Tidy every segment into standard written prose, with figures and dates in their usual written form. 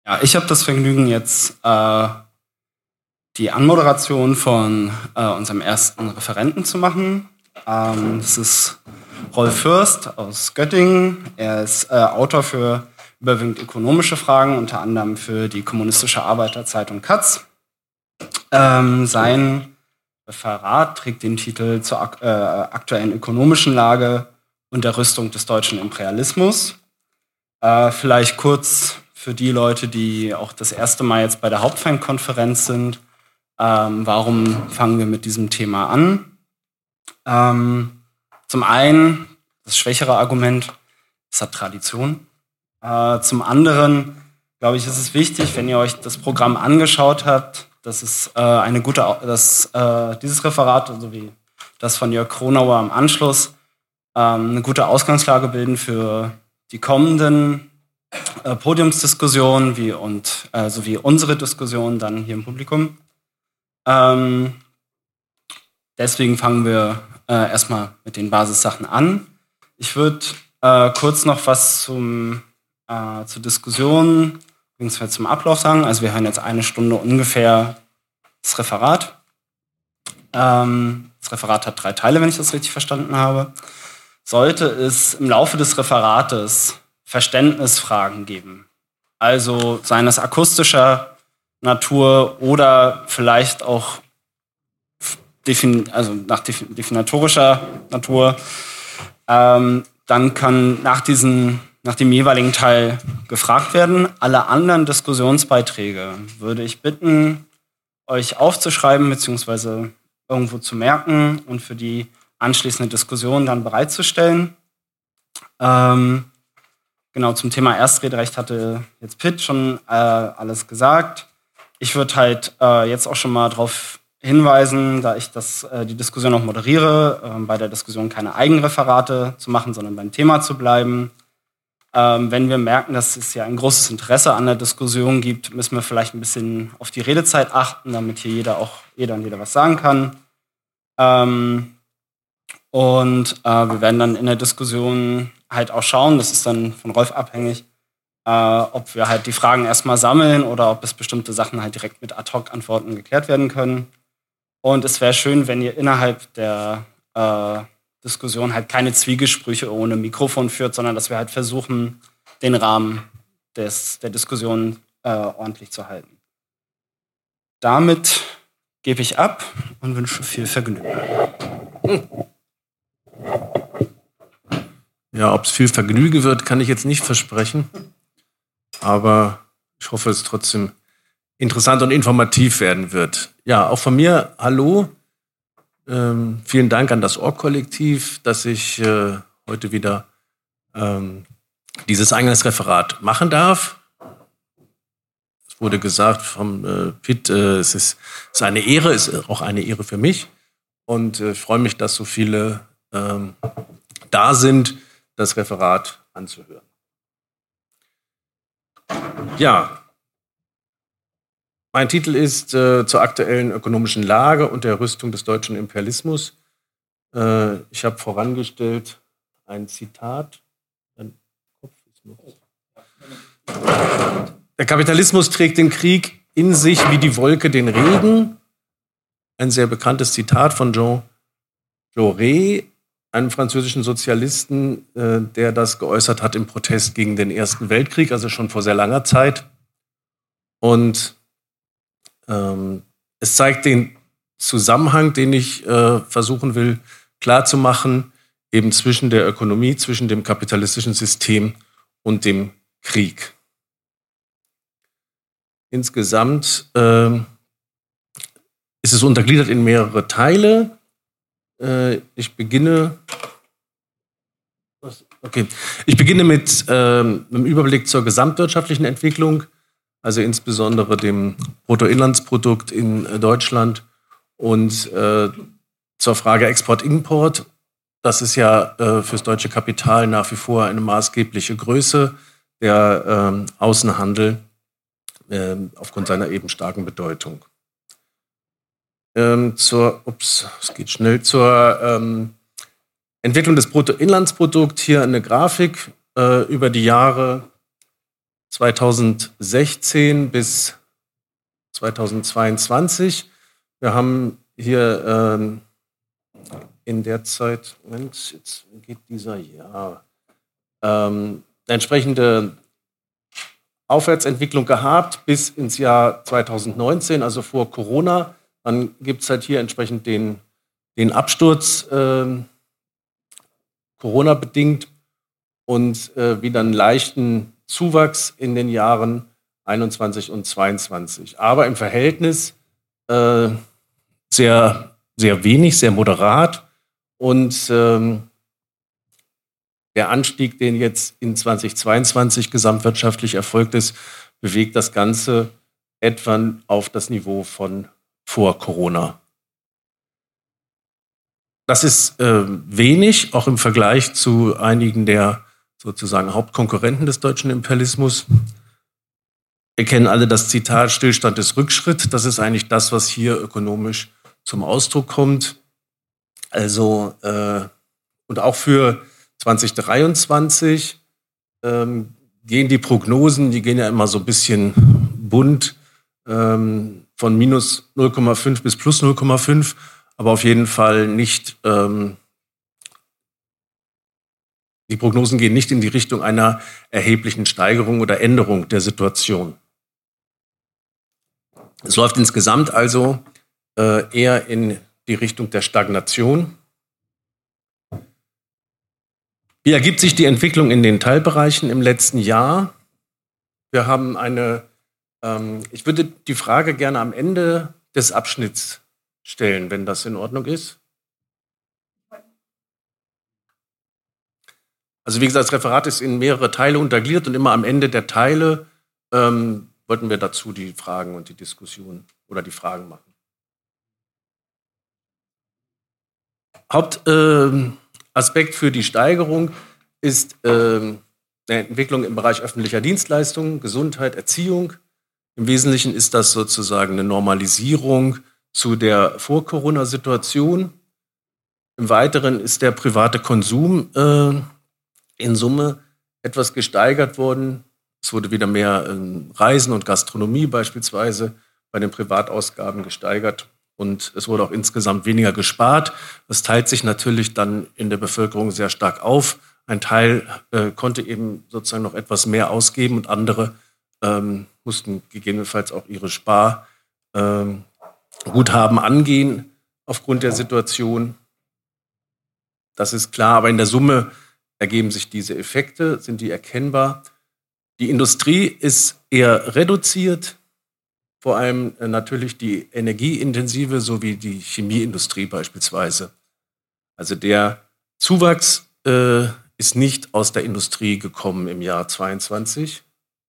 Ja, ich habe das Vergnügen, jetzt die Anmoderation von unserem ersten Referenten zu machen. Das ist Rolf Fürst aus Göttingen. Er ist Autor für überwiegend ökonomische Fragen, unter anderem für die Kommunistische Arbeiterzeitung Katz. Sein Referat trägt den Titel zur aktuellen ökonomischen Lage und der Rüstung des deutschen Imperialismus. Vielleicht kurz für die Leute, die auch das erste Mal jetzt bei der Hauptfeindkonferenz sind. Warum fangen wir mit diesem Thema an? Zum einen, das schwächere Argument, es hat Tradition. Zum anderen, glaube ich, ist es wichtig, wenn ihr euch das Programm angeschaut habt, dass es dieses Referat, sowie das von Jörg Kronauer am Anschluss, eine gute Ausgangslage bilden für die kommenden Podiumsdiskussionen sowie unsere Diskussion dann hier im Publikum. Deswegen fangen wir erstmal mit den Basissachen an. Ich würde kurz noch was zur Diskussion bzw. zum Ablauf sagen. Also wir hören jetzt 1 Stunde ungefähr das Referat. Das Referat hat 3 Teile, wenn ich das richtig verstanden habe. Sollte es im Laufe des Referates Verständnisfragen geben, also seien es akustischer Natur oder vielleicht auch definitorischer Natur, dann kann nach dem jeweiligen Teil gefragt werden. Alle anderen Diskussionsbeiträge würde ich bitten, euch aufzuschreiben bzw. irgendwo zu merken und für die anschließende Diskussion dann bereitzustellen. Genau, zum Thema Erstrederecht hatte jetzt Pitt schon alles gesagt. Ich würde halt jetzt auch schon mal darauf hinweisen, da ich die Diskussion auch moderiere, bei der Diskussion keine Eigenreferate zu machen, sondern beim Thema zu bleiben. Wenn wir merken, dass es ja ein großes Interesse an der Diskussion gibt, müssen wir vielleicht ein bisschen auf die Redezeit achten, damit hier jeder und jeder was sagen kann. Wir werden dann in der Diskussion halt auch schauen, das ist dann von Rolf abhängig, ob wir halt die Fragen erstmal sammeln oder ob es bestimmte Sachen halt direkt mit Ad-Hoc-Antworten geklärt werden können. Und es wäre schön, wenn ihr innerhalb der Diskussion halt keine Zwiegespräche ohne Mikrofon führt, sondern dass wir halt versuchen, den Rahmen der Diskussion ordentlich zu halten. Damit gebe ich ab und wünsche viel Vergnügen. Ja, ob es viel Vergnügen wird, kann ich jetzt nicht versprechen. Aber ich hoffe, es trotzdem interessant und informativ werden wird. Ja, auch von mir, hallo. Vielen Dank an das Org-Kollektiv, dass ich heute wieder dieses Eingangsreferat machen darf. Es wurde gesagt vom Pitt, es ist eine Ehre, es ist auch eine Ehre für mich. Und ich freue mich, dass so viele da sind, das Referat anzuhören. Ja, mein Titel ist zur aktuellen ökonomischen Lage und der Rüstung des deutschen Imperialismus. Ich habe vorangestellt ein Zitat. Der Kapitalismus trägt den Krieg in sich wie die Wolke den Regen. Ein sehr bekanntes Zitat von Jean Jaurès, einem französischen Sozialisten, der das geäußert hat im Protest gegen den Ersten Weltkrieg, also schon vor sehr langer Zeit. Und es zeigt den Zusammenhang, den ich versuchen will klarzumachen, eben zwischen der Ökonomie, zwischen dem kapitalistischen System und dem Krieg. Insgesamt ist es untergliedert in mehrere Teile. Ich beginne mit einem Überblick zur gesamtwirtschaftlichen Entwicklung, also insbesondere dem Bruttoinlandsprodukt in Deutschland und zur Frage Export-Import. Das ist ja fürs deutsche Kapital nach wie vor eine maßgebliche Größe, der Außenhandel aufgrund seiner eben starken Bedeutung. Zur Entwicklung des Bruttoinlandsprodukts hier eine Grafik über die Jahre 2016 bis 2022. Wir haben hier in der Zeit, Moment, jetzt geht dieser Jahr, entsprechende Aufwärtsentwicklung gehabt bis ins Jahr 2019, also vor Corona. Dann gibt es halt hier entsprechend den Absturz, Corona-bedingt, und wieder einen leichten Zuwachs in den Jahren 21 und 22. Aber im Verhältnis sehr, sehr wenig, sehr moderat. Und der Anstieg, den jetzt in 2022 gesamtwirtschaftlich erfolgt ist, bewegt das Ganze etwa auf das Niveau von vor Corona. Das ist wenig, auch im Vergleich zu einigen der sozusagen Hauptkonkurrenten des deutschen Imperialismus. Wir kennen alle das Zitat, Stillstand ist Rückschritt. Das ist eigentlich das, was hier ökonomisch zum Ausdruck kommt. Also, und auch für 2023 gehen die Prognosen, die gehen ja immer so ein bisschen bunt, von minus 0,5 bis plus 0,5, aber auf jeden Fall nicht, die Prognosen gehen nicht in die Richtung einer erheblichen Steigerung oder Änderung der Situation. Es läuft insgesamt also eher in die Richtung der Stagnation. Wie ergibt sich die Entwicklung in den Teilbereichen im letzten Jahr? Wir haben ich würde die Frage gerne am Ende des Abschnitts stellen, wenn das in Ordnung ist. Also wie gesagt, das Referat ist in mehrere Teile untergliedert und immer am Ende der Teile wollten wir dazu die Fragen und die Diskussion oder die Fragen machen. Hauptaspekt für die Steigerung ist eine Entwicklung im Bereich öffentlicher Dienstleistungen, Gesundheit, Erziehung. Im Wesentlichen ist das sozusagen eine Normalisierung zu der Vor-Corona-Situation. Im Weiteren ist der private Konsum in Summe etwas gesteigert worden. Es wurde wieder mehr Reisen und Gastronomie beispielsweise bei den Privatausgaben gesteigert. Und es wurde auch insgesamt weniger gespart. Das teilt sich natürlich dann in der Bevölkerung sehr stark auf. Ein Teil konnte eben sozusagen noch etwas mehr ausgeben und andere mussten gegebenenfalls auch ihre Sparguthaben angehen aufgrund der Situation. Das ist klar, aber in der Summe ergeben sich diese Effekte, sind die erkennbar. Die Industrie ist eher reduziert, vor allem natürlich die energieintensive sowie die Chemieindustrie beispielsweise. Also der Zuwachs ist nicht aus der Industrie gekommen im Jahr 2022.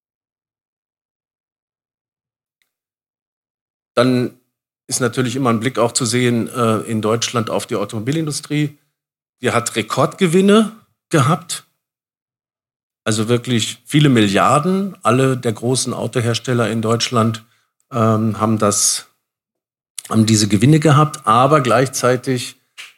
Dann ist natürlich immer ein Blick auch zu sehen in Deutschland auf die Automobilindustrie. Die hat Rekordgewinne gehabt, also wirklich viele Milliarden. Alle der großen Autohersteller in Deutschland haben diese Gewinne gehabt, aber gleichzeitig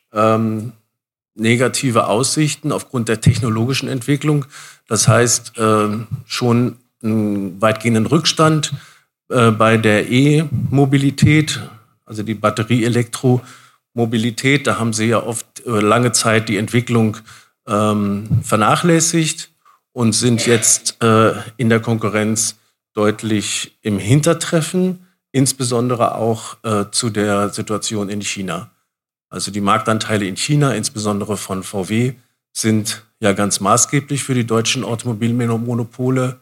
negative Aussichten aufgrund der technologischen Entwicklung. Das heißt, schon einen weitgehenden Rückstand bei der E-Mobilität, also die Batterie-Elektromobilität. Da haben sie ja oft lange Zeit die Entwicklung vernachlässigt und sind jetzt in der Konkurrenz deutlich im Hintertreffen, insbesondere auch zu der Situation in China. Also die Marktanteile in China, insbesondere von VW, sind ja ganz maßgeblich für die deutschen Automobilmonopole.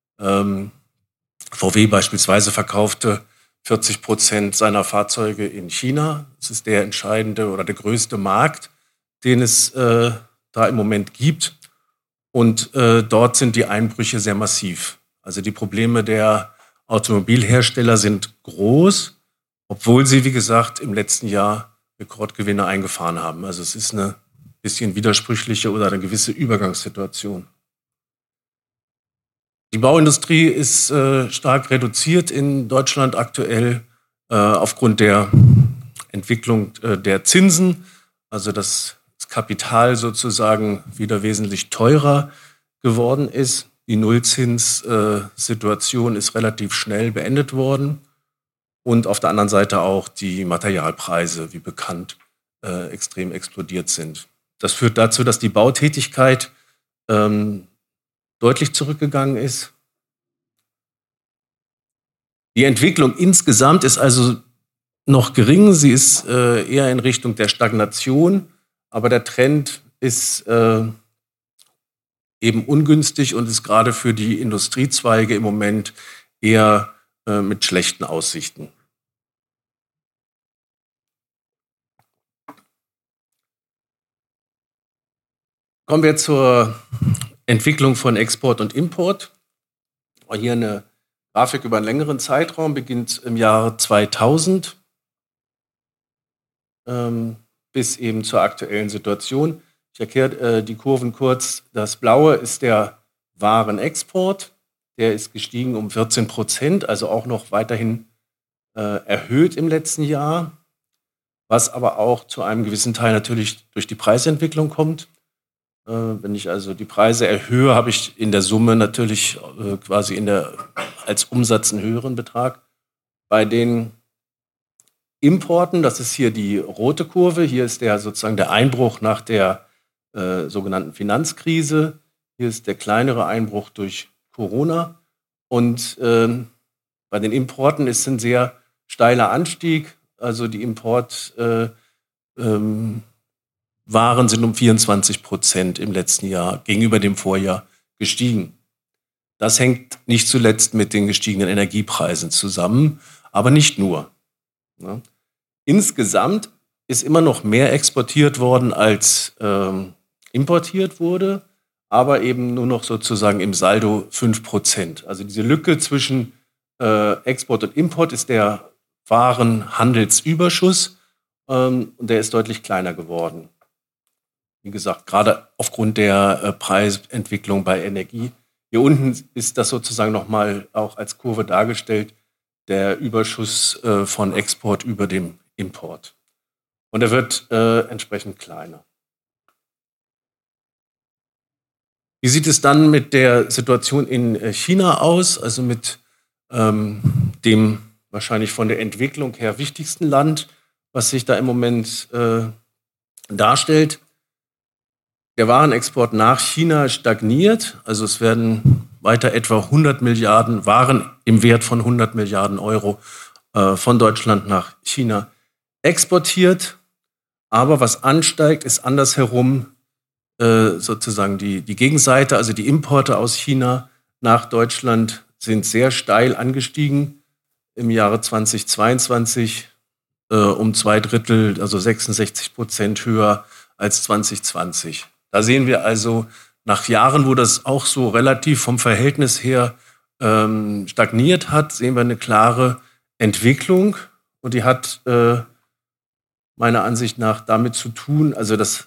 VW beispielsweise verkaufte 40% seiner Fahrzeuge in China. Das ist der entscheidende oder der größte Markt, den es da im Moment gibt. Und dort sind die Einbrüche sehr massiv. Also die Probleme der Automobilhersteller sind groß, obwohl sie, wie gesagt, im letzten Jahr Rekordgewinne eingefahren haben. Also es ist eine bisschen widersprüchliche oder eine gewisse Übergangssituation. Die Bauindustrie ist stark reduziert in Deutschland aktuell aufgrund der Entwicklung der Zinsen. Also das Kapital sozusagen wieder wesentlich teurer geworden ist. Die Nullzinssituation ist relativ schnell beendet worden. Und auf der anderen Seite auch die Materialpreise, wie bekannt, extrem explodiert sind. Das führt dazu, dass die Bautätigkeit deutlich zurückgegangen ist. Die Entwicklung insgesamt ist also noch gering. Sie ist eher in Richtung der Stagnation, aber der Trend ist eben ungünstig und ist gerade für die Industriezweige im Moment eher mit schlechten Aussichten. Kommen wir zur Entwicklung von Export und Import. Hier eine Grafik über einen längeren Zeitraum, beginnt im Jahr 2000 bis eben zur aktuellen Situation. Ich erkläre die Kurven kurz. Das Blaue ist der Warenexport. Der ist gestiegen um 14%, also auch noch weiterhin erhöht im letzten Jahr, was aber auch zu einem gewissen Teil natürlich durch die Preisentwicklung kommt. Wenn ich also die Preise erhöhe, habe ich in der Summe natürlich quasi als Umsatz einen höheren Betrag. Bei den Importen, das ist hier die rote Kurve, hier ist sozusagen der Einbruch nach der sogenannten Finanzkrise. Hier ist der kleinere Einbruch durch Corona. Und bei den Importen ist ein sehr steiler Anstieg. Also die Importwaren sind um 24% im letzten Jahr gegenüber dem Vorjahr gestiegen. Das hängt nicht zuletzt mit den gestiegenen Energiepreisen zusammen, aber nicht nur. Ja. Insgesamt ist immer noch mehr exportiert worden, als importiert wurde, aber eben nur noch sozusagen im Saldo 5%. Also diese Lücke zwischen Export und Import ist der Warenhandelsüberschuss und der ist deutlich kleiner geworden. Wie gesagt, gerade aufgrund der Preisentwicklung bei Energie. Hier unten ist das sozusagen nochmal auch als Kurve dargestellt, der Überschuss von Export über dem Import. Und er wird entsprechend kleiner. Wie sieht es dann mit der Situation in China aus, also mit dem wahrscheinlich von der Entwicklung her wichtigsten Land, was sich da im Moment darstellt? Der Warenexport nach China stagniert, also es werden weiter etwa 100 Milliarden Waren im Wert von 100 Milliarden Euro von Deutschland nach China exportiert. Aber was ansteigt, ist andersherum sozusagen die Gegenseite, also die Importe aus China nach Deutschland sind sehr steil angestiegen. Im Jahre 2022 um 2/3, also 66% höher als 2020. Da sehen wir also nach Jahren, wo das auch so relativ vom Verhältnis her stagniert hat, sehen wir eine klare Entwicklung. Und die hat meiner Ansicht nach damit zu tun, also dass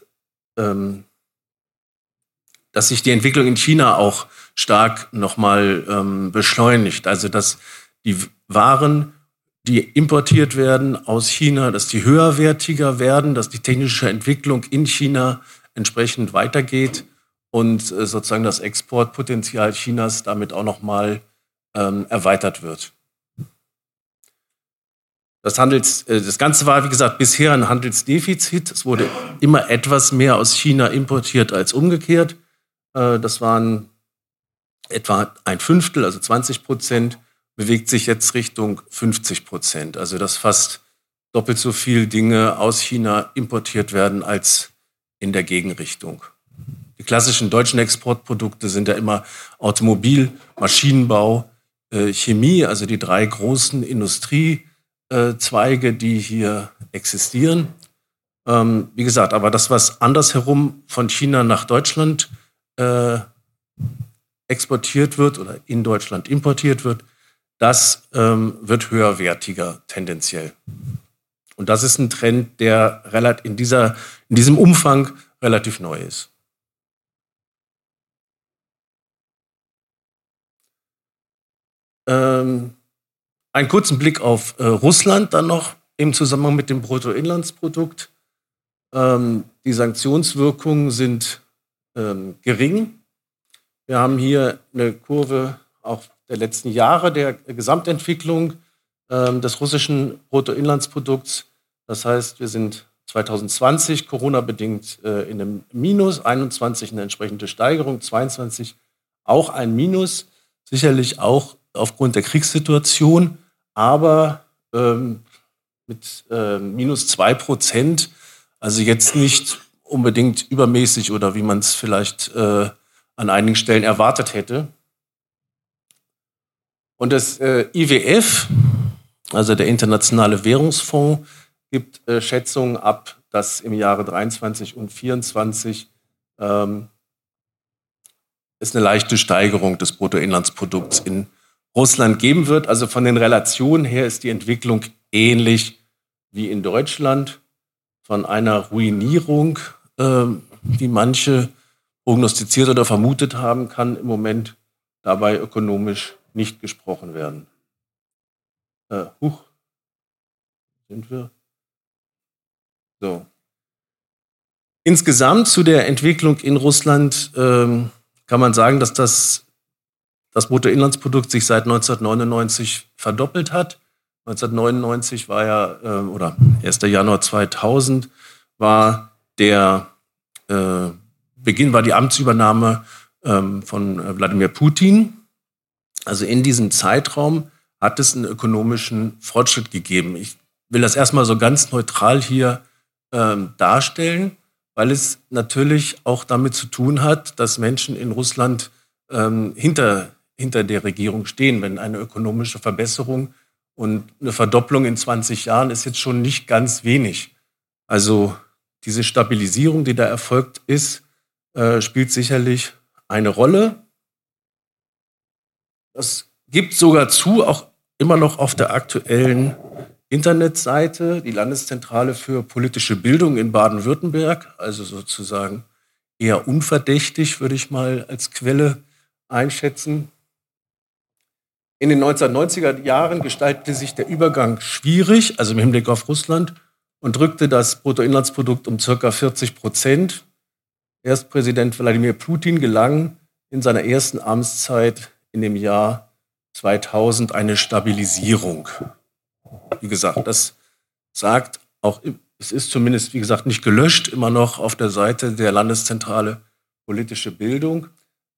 sich die Entwicklung in China auch stark nochmal beschleunigt. Also dass die Waren, die importiert werden aus China, dass die höherwertiger werden, dass die technische Entwicklung in China entsprechend weitergeht und sozusagen das Exportpotenzial Chinas damit auch nochmal erweitert wird. Das Ganze war, wie gesagt, bisher ein Handelsdefizit. Es wurde immer etwas mehr aus China importiert als umgekehrt. Das waren etwa 1/5, also 20%, bewegt sich jetzt Richtung 50%. Also dass fast doppelt so viel Dinge aus China importiert werden als in der Gegenrichtung. Die klassischen deutschen Exportprodukte sind ja immer Automobil, Maschinenbau, Chemie, also die 3 großen Industriezweige, die hier existieren. Wie gesagt, aber das, was andersherum von China nach Deutschland exportiert wird oder in Deutschland importiert wird, das wird höherwertiger tendenziell. Und das ist ein Trend, der in diesem Umfang relativ neu ist. Einen kurzen Blick auf Russland dann noch im Zusammenhang mit dem Bruttoinlandsprodukt. Die Sanktionswirkungen sind gering. Wir haben hier eine Kurve auch der letzten Jahre der Gesamtentwicklung des russischen Bruttoinlandsprodukts. Das heißt, wir sind 2020 Corona-bedingt in einem Minus, 21 eine entsprechende Steigerung, 22 auch ein Minus, sicherlich auch aufgrund der Kriegssituation, aber mit minus 2%, also jetzt nicht unbedingt übermäßig oder wie man es vielleicht an einigen Stellen erwartet hätte. Und das IWF, also der Internationale Währungsfonds, gibt Schätzungen ab, dass im Jahre 23 und 24 es eine leichte Steigerung des Bruttoinlandsprodukts in Russland geben wird. Also von den Relationen her ist die Entwicklung ähnlich wie in Deutschland. Von einer Ruinierung, wie manche prognostiziert oder vermutet haben, kann im Moment dabei ökonomisch nicht gesprochen werden. Sind wir? So. Insgesamt zu der Entwicklung in Russland kann man sagen, dass das Bruttoinlandsprodukt sich seit 1999 verdoppelt hat. 1999 war ja, oder 1. Januar 2000 war der Beginn, war die Amtsübernahme von Wladimir Putin. Also in diesem Zeitraum hat es einen ökonomischen Fortschritt gegeben. Ich will das erstmal so ganz neutral hier darstellen, weil es natürlich auch damit zu tun hat, dass Menschen in Russland hinter der Regierung stehen. Wenn eine ökonomische Verbesserung und eine Verdopplung in 20 Jahren ist jetzt schon nicht ganz wenig. Also diese Stabilisierung, die da erfolgt ist, spielt sicherlich eine Rolle. Das gibt sogar zu, auch immer noch auf der aktuellen Internetseite, die Landeszentrale für politische Bildung in Baden-Württemberg, also sozusagen eher unverdächtig, würde ich mal als Quelle einschätzen. In den 1990er Jahren gestaltete sich der Übergang schwierig, also im Hinblick auf Russland, und drückte das Bruttoinlandsprodukt um ca. 40%. Erst Präsident Wladimir Putin gelang in seiner ersten Amtszeit in dem Jahr 2000 eine Stabilisierung. Wie gesagt, das sagt auch, es ist zumindest, wie gesagt, nicht gelöscht, immer noch auf der Seite der Landeszentrale politische Bildung.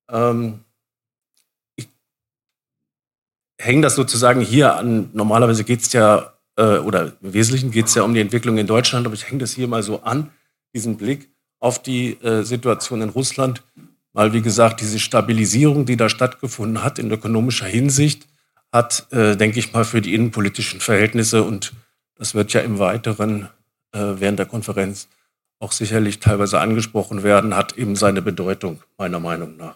Ich hänge das sozusagen hier an, normalerweise geht es ja, oder im Wesentlichen geht es ja um die Entwicklung in Deutschland, aber ich hänge das hier mal so an, diesen Blick auf die Situation in Russland, weil, wie gesagt, diese Stabilisierung, die da stattgefunden hat in ökonomischer Hinsicht, hat, denke ich mal, für die innenpolitischen Verhältnisse, und das wird ja im Weiteren während der Konferenz auch sicherlich teilweise angesprochen werden, hat eben seine Bedeutung, meiner Meinung nach.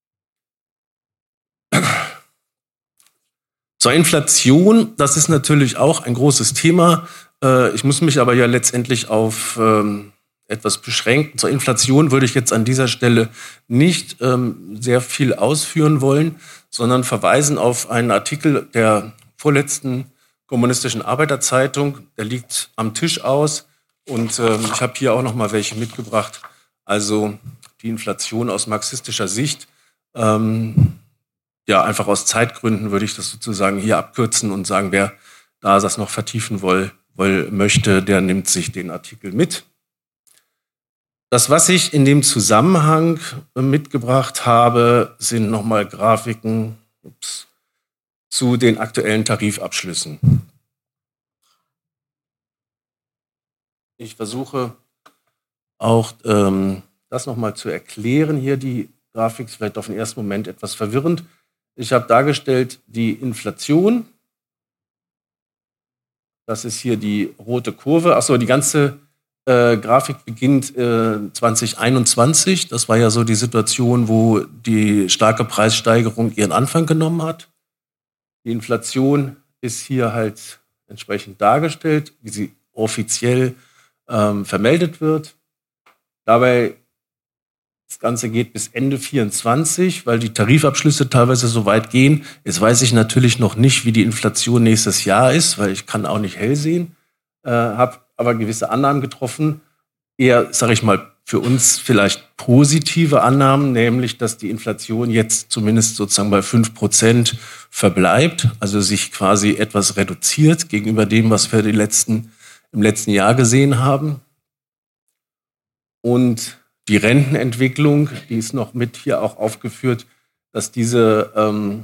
Zur Inflation, das ist natürlich auch ein großes Thema. Ich muss mich aber ja letztendlich auf etwas beschränken. Zur Inflation würde ich jetzt an dieser Stelle nicht sehr viel ausführen wollen, sondern verweisen auf einen Artikel der vorletzten Kommunistischen Arbeiterzeitung. Der liegt am Tisch aus und ich habe hier auch noch mal welche mitgebracht. Also die Inflation aus marxistischer Sicht. Ja, einfach aus Zeitgründen würde ich das sozusagen hier abkürzen und sagen, wer da das noch vertiefen möchte, der nimmt sich den Artikel mit. Das, was ich in dem Zusammenhang mitgebracht habe, sind nochmal Grafiken zu den aktuellen Tarifabschlüssen. Ich versuche auch das nochmal zu erklären. Hier die Grafik ist vielleicht auf den ersten Moment etwas verwirrend. Ich habe dargestellt die Inflation. Das ist hier die rote Kurve. Achso, die ganze Grafik beginnt 2021. Das war ja so die Situation, wo die starke Preissteigerung ihren Anfang genommen hat. Die Inflation ist hier halt entsprechend dargestellt, wie sie offiziell vermeldet wird. Dabei das Ganze geht bis Ende 2024, weil die Tarifabschlüsse teilweise so weit gehen. Jetzt weiß ich natürlich noch nicht, wie die Inflation nächstes Jahr ist, weil ich kann auch nicht hell sehen. Habe aber gewisse Annahmen getroffen, eher, sage ich mal, für uns vielleicht positive Annahmen, nämlich, dass die Inflation jetzt zumindest sozusagen bei 5% verbleibt, also sich quasi etwas reduziert gegenüber dem, was wir im letzten Jahr gesehen haben. Und die Rentenentwicklung, die ist noch mit hier auch aufgeführt, dass diese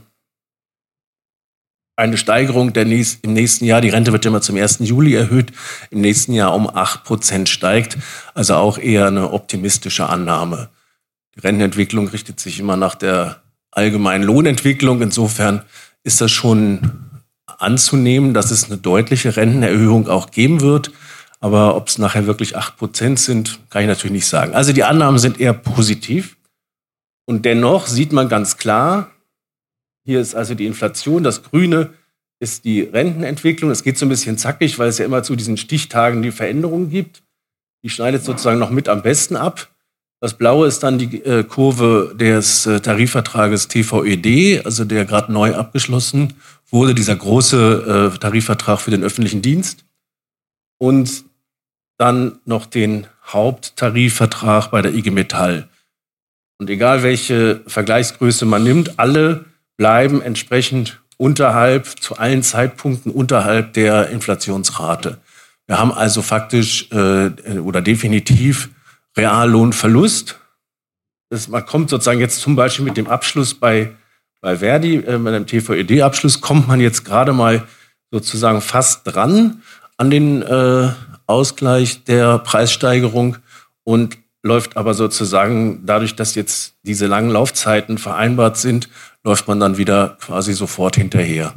eine Steigerung im nächsten Jahr, die Rente wird ja immer zum 1. Juli erhöht, im nächsten Jahr um 8% steigt, also auch eher eine optimistische Annahme. Die Rentenentwicklung richtet sich immer nach der allgemeinen Lohnentwicklung, insofern ist das schon anzunehmen, dass es eine deutliche Rentenerhöhung auch geben wird, aber ob es nachher wirklich 8% sind, kann ich natürlich nicht sagen. Also die Annahmen sind eher positiv und dennoch sieht man ganz klar, hier ist also die Inflation, das Grüne ist die Rentenentwicklung. Es geht so ein bisschen zackig, weil es ja immer zu diesen Stichtagen die Veränderungen gibt. Die schneidet sozusagen noch mit am besten ab. Das Blaue ist dann die Kurve des Tarifvertrages TVED, also der gerade neu abgeschlossen wurde, dieser große Tarifvertrag für den öffentlichen Dienst. Und dann noch den Haupttarifvertrag bei der IG Metall. Und egal welche Vergleichsgröße man nimmt, alle bleiben entsprechend zu allen Zeitpunkten unterhalb der Inflationsrate. Wir haben also faktisch oder definitiv Reallohnverlust. Man kommt sozusagen jetzt zum Beispiel mit dem Abschluss bei Verdi, bei dem TVED-Abschluss, kommt man jetzt gerade mal sozusagen fast dran an den Ausgleich der Preissteigerung und läuft aber sozusagen, dadurch, dass jetzt diese langen Laufzeiten vereinbart sind, läuft man dann wieder quasi sofort hinterher.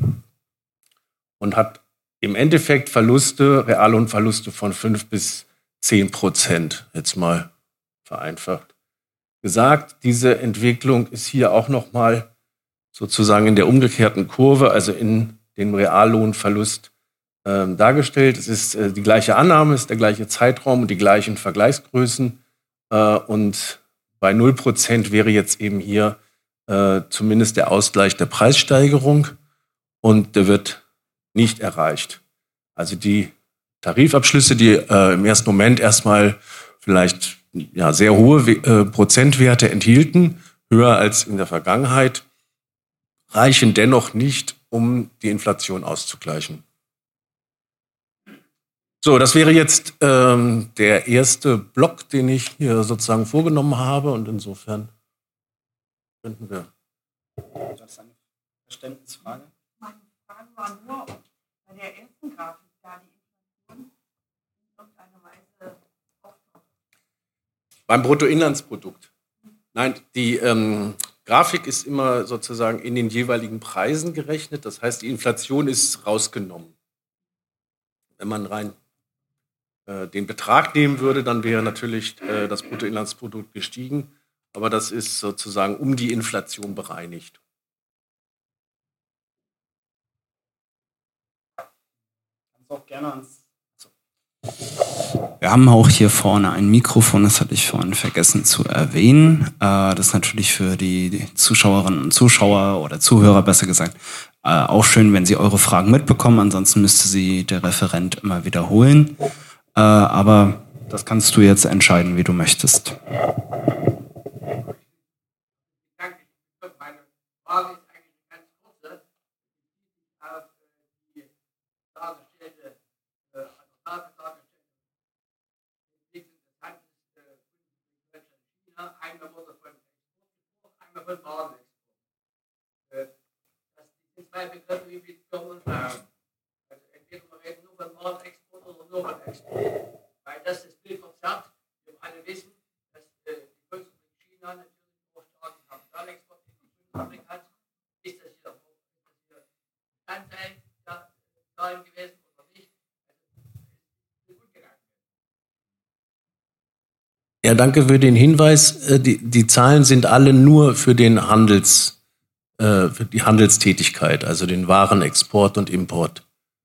Und hat im Endeffekt Reallohnverluste von 5-10%, jetzt mal vereinfacht gesagt. Diese Entwicklung ist hier auch nochmal sozusagen in der umgekehrten Kurve, also in dem Reallohnverlust dargestellt. Es ist die gleiche Annahme, es ist der gleiche Zeitraum und die gleichen Vergleichsgrößen. Und bei 0% wäre jetzt eben hier zumindest der Ausgleich der Preissteigerung und der wird nicht erreicht. Also die Tarifabschlüsse, die im ersten Moment erstmal vielleicht sehr hohe Prozentwerte enthielten, höher als in der Vergangenheit, reichen dennoch nicht, um die Inflation auszugleichen. So, das wäre jetzt der erste Block, den ich hier sozusagen vorgenommen habe und insofern könnten wir. Das ist eine Verständnisfrage. Meine Frage war nur, ob bei der ersten Grafik da die Inflation in irgendeiner Weise auftaucht. Beim Bruttoinlandsprodukt. Nein, die Grafik ist immer sozusagen in den jeweiligen Preisen gerechnet. Das heißt, die Inflation ist rausgenommen. Wenn man rein den Betrag nehmen würde, dann wäre natürlich das Bruttoinlandsprodukt gestiegen. Aber das ist sozusagen um die Inflation bereinigt. Auch gerne Wir haben auch hier vorne ein Mikrofon, das hatte ich vorhin vergessen zu erwähnen. Das ist natürlich für die Zuschauerinnen und Zuschauer oder Zuhörer besser gesagt auch schön, wenn Sie eure Fragen mitbekommen. Ansonsten müsste sie der Referent immer wiederholen. Aber das kannst du jetzt entscheiden, wie du möchtest. Danke. Meine Frage ist eigentlich ganz kurz. Auf die dargestellte, einmal wurde von Export, einmal von Warenexport. Das sind zwei Begriffe wie mit Firmen und Waren. Also entweder wir reden nur von Warenexport oder nur von Export. Weil das Bild verzerrt. Wir alle wissen, dass die Volksrepublik China natürlich auch starken Kapitalexport in die Fabrik hat. Ist das hier Anteil der Zahlen gewesen oder nicht? Also, gut gegangen. Ja, danke für den Hinweis. Die Zahlen sind alle nur für den für die Handelstätigkeit, also den Warenexport und Import.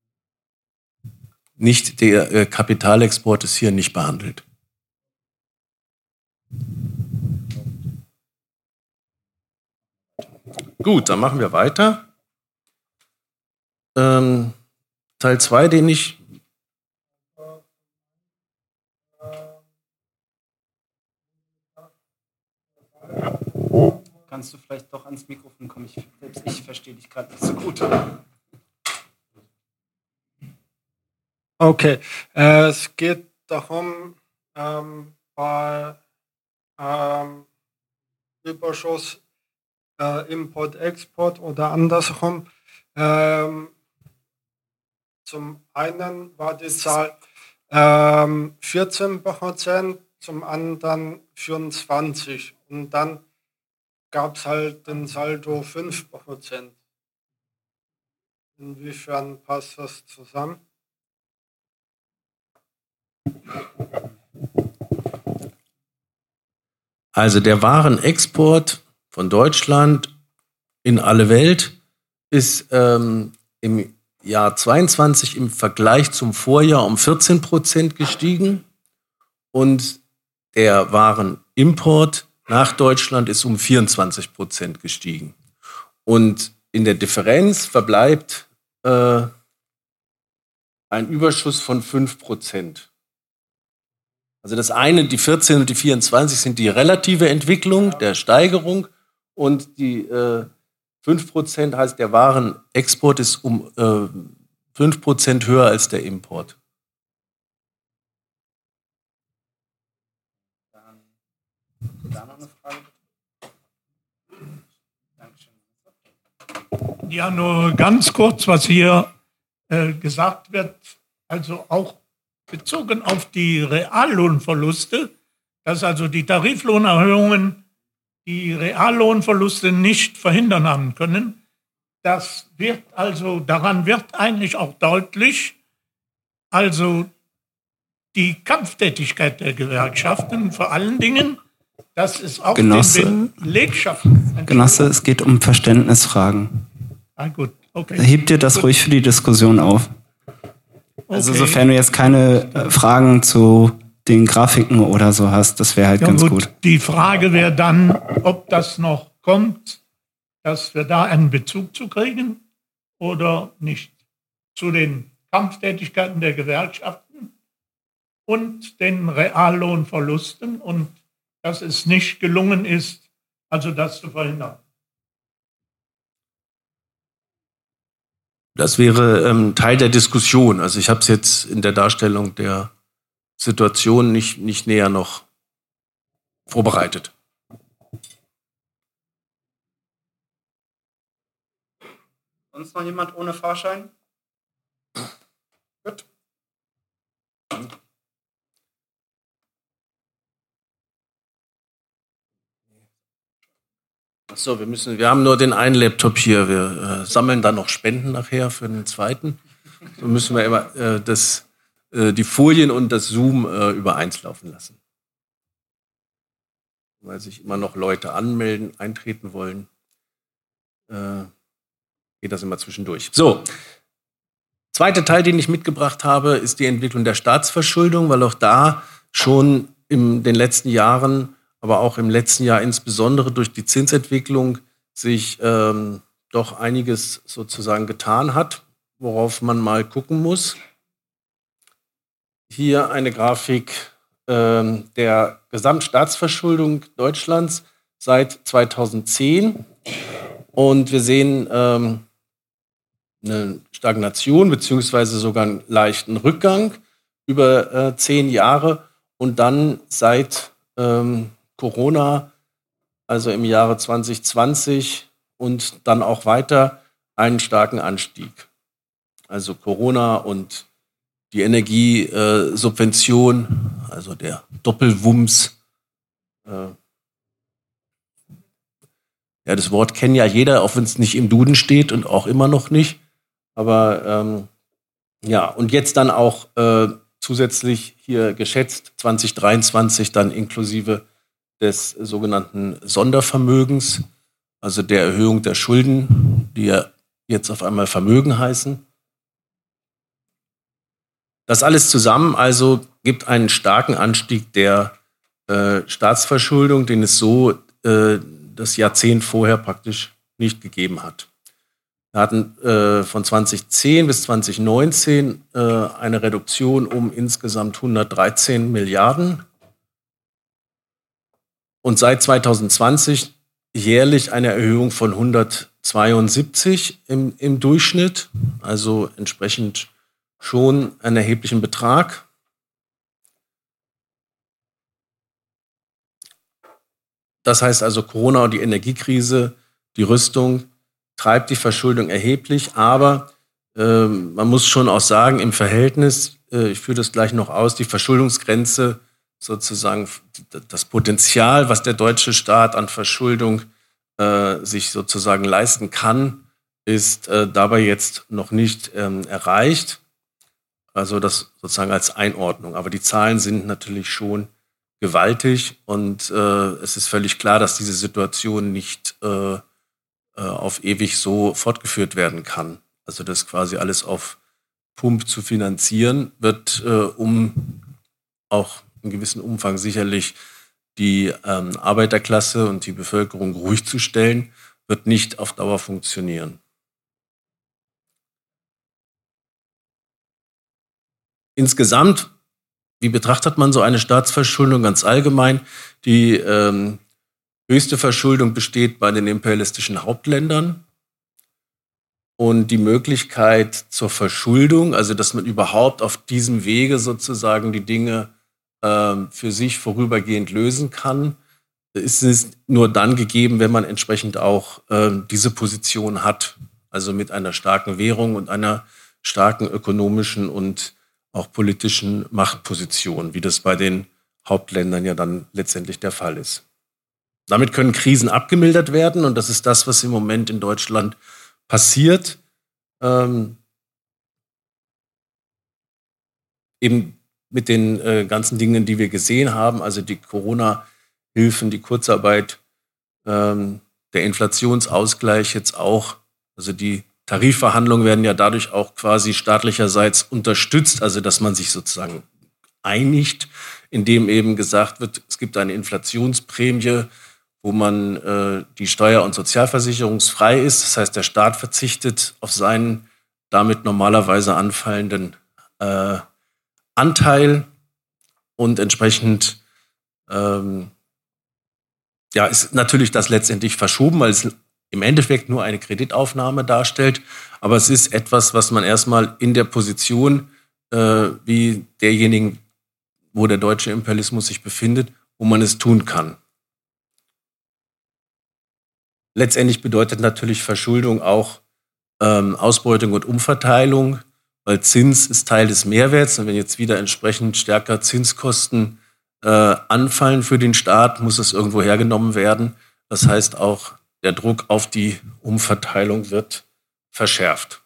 Nicht der Kapitalexport ist hier nicht behandelt. Gut, dann machen wir weiter. Teil 2, den ich kannst du vielleicht doch ans Mikrofon kommen? Selbst ich verstehe dich gerade nicht so gut. Okay, es geht darum, bei Überschuss, Import, Export oder andersrum. Zum einen war die Zahl 14%, zum anderen 24%. Und dann gab es halt den Saldo 5%. Inwiefern passt das zusammen? Also der Warenexport von Deutschland in alle Welt ist im Jahr 22 im Vergleich zum Vorjahr um 14% gestiegen und der Warenimport nach Deutschland ist um 24% gestiegen. Und in der Differenz verbleibt ein Überschuss von 5%. Also das eine, die 14 und die 24 sind die relative Entwicklung der Steigerung und die 5% heißt, der Warenexport ist um 5% höher als der Import. Da noch eine Frage? Dankeschön. Ja, nur ganz kurz, was hier gesagt wird, also auch bezogen auf die Reallohnverluste, dass also die Tariflohnerhöhungen die Reallohnverluste nicht verhindern haben können. Das wird also, daran wird eigentlich auch deutlich, also die Kampftätigkeit der Gewerkschaften vor allen Dingen, dass es auch den Belegschaften... Genosse, es geht um Verständnisfragen. Ah, gut, okay. Hebt dir das ruhig für die Diskussion auf. Also sofern du jetzt keine Fragen zu den Grafiken oder so hast, das wäre halt ja, ganz gut. Die Frage wäre dann, ob das noch kommt, dass wir da einen Bezug zu kriegen oder nicht. Zu den Kampftätigkeiten der Gewerkschaften und den Reallohnverlusten und dass es nicht gelungen ist, also das zu verhindern. Das wäre Teil der Diskussion. Also ich habe es jetzt in der Darstellung der Situation nicht näher noch vorbereitet. Sonst noch jemand ohne Fahrschein? Gut. Achso, wir haben nur den einen Laptop hier. Wir sammeln dann noch Spenden nachher für den zweiten. So müssen wir immer die Folien und das Zoom über eins laufen lassen. Weil sich immer noch Leute anmelden, eintreten wollen, geht das immer zwischendurch. So, zweiter Teil, den ich mitgebracht habe, ist die Entwicklung der Staatsverschuldung, weil auch da schon in den letzten Jahren, aber auch im letzten Jahr insbesondere durch die Zinsentwicklung sich doch einiges sozusagen getan hat, worauf man mal gucken muss. Hier eine Grafik der Gesamtstaatsverschuldung Deutschlands seit 2010. Und wir sehen eine Stagnation beziehungsweise sogar einen leichten Rückgang über 10 Jahre. Und dann seit Corona, also im Jahre 2020 und dann auch weiter, einen starken Anstieg. Also Corona und die Energiesubvention, also der Doppelwumms. Ja, das Wort kennt ja jeder, auch wenn es nicht im Duden steht und auch immer noch nicht. Aber ja, und jetzt dann auch zusätzlich hier geschätzt 2023 dann inklusive des sogenannten Sondervermögens, also der Erhöhung der Schulden, die ja jetzt auf einmal Vermögen heißen. Das alles zusammen also gibt einen starken Anstieg der Staatsverschuldung, den es so das Jahrzehnt vorher praktisch nicht gegeben hat. Wir hatten von 2010 bis 2019 eine Reduktion um insgesamt 113 Milliarden. Und seit 2020 jährlich eine Erhöhung von 172 im Durchschnitt, also entsprechend schon einen erheblichen Betrag. Das heißt also, Corona und die Energiekrise, die Rüstung, treibt die Verschuldung erheblich, aber man muss schon auch sagen, im Verhältnis, ich führe das gleich noch aus, die Verschuldungsgrenze, sozusagen das Potenzial, was der deutsche Staat an Verschuldung sich sozusagen leisten kann, ist dabei jetzt noch nicht erreicht. Also das sozusagen als Einordnung. Aber die Zahlen sind natürlich schon gewaltig und es ist völlig klar, dass diese Situation nicht auf ewig so fortgeführt werden kann. Also das quasi alles auf Pump zu finanzieren, wird um auch in gewissem Umfang sicherlich die Arbeiterklasse und die Bevölkerung ruhig zu stellen, wird nicht auf Dauer funktionieren. Insgesamt, wie betrachtet man so eine Staatsverschuldung ganz allgemein? Die höchste Verschuldung besteht bei den imperialistischen Hauptländern. Und die Möglichkeit zur Verschuldung, also dass man überhaupt auf diesem Wege sozusagen die Dinge für sich vorübergehend lösen kann, ist es nur dann gegeben, wenn man entsprechend auch diese Position hat, also mit einer starken Währung und einer starken ökonomischen und auch politischen Machtposition, wie das bei den Hauptländern ja dann letztendlich der Fall ist. Damit können Krisen abgemildert werden und das ist das, was im Moment in Deutschland passiert. Eben mit den ganzen Dingen, die wir gesehen haben, also die Corona-Hilfen, die Kurzarbeit, der Inflationsausgleich jetzt auch, also die Tarifverhandlungen werden ja dadurch auch quasi staatlicherseits unterstützt, also dass man sich sozusagen einigt, indem eben gesagt wird, es gibt eine Inflationsprämie, wo man die steuer- und sozialversicherungsfrei ist. Das heißt, der Staat verzichtet auf seinen damit normalerweise anfallenden Anteil und entsprechend ist natürlich das letztendlich verschoben, weil es im Endeffekt nur eine Kreditaufnahme darstellt. Aber es ist etwas, was man erstmal in der Position wie derjenigen, wo der deutsche Imperialismus sich befindet, wo man es tun kann. Letztendlich bedeutet natürlich Verschuldung auch Ausbeutung und Umverteilung, weil Zins ist Teil des Mehrwerts. Und wenn jetzt wieder entsprechend stärker Zinskosten anfallen für den Staat, muss es irgendwo hergenommen werden. Das heißt, auch der Druck auf die Umverteilung wird verschärft.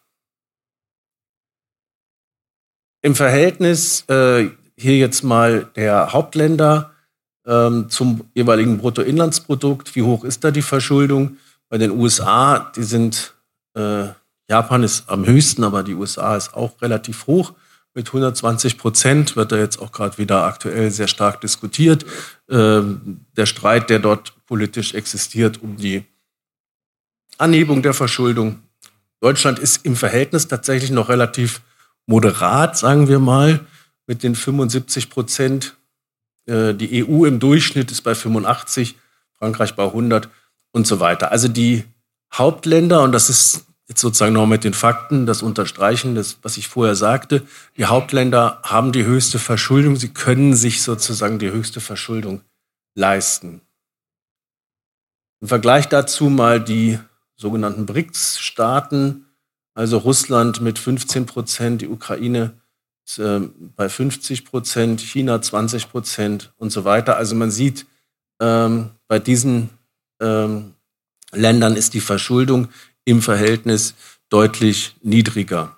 Im Verhältnis hier jetzt mal der Hauptländer zum jeweiligen Bruttoinlandsprodukt. Wie hoch ist da die Verschuldung? Bei den USA, die sind, Japan ist am höchsten, aber die USA ist auch relativ hoch. Mit 120%, wird da jetzt auch gerade wieder aktuell sehr stark diskutiert. Der Streit, der dort politisch existiert, um die Anhebung der Verschuldung. Deutschland ist im Verhältnis tatsächlich noch relativ moderat, sagen wir mal, mit den 75%. Die EU im Durchschnitt ist bei 85, Frankreich bei 100 und so weiter. Also die Hauptländer, und das ist jetzt sozusagen noch mit den Fakten, das Unterstreichen, das, was ich vorher sagte, die Hauptländer haben die höchste Verschuldung, sie können sich sozusagen die höchste Verschuldung leisten. Im Vergleich dazu mal die sogenannten BRICS-Staaten, also Russland mit 15%, die Ukraine bei 50%, China 20% und so weiter. Also man sieht, bei diesen Ländern ist die Verschuldung im Verhältnis deutlich niedriger.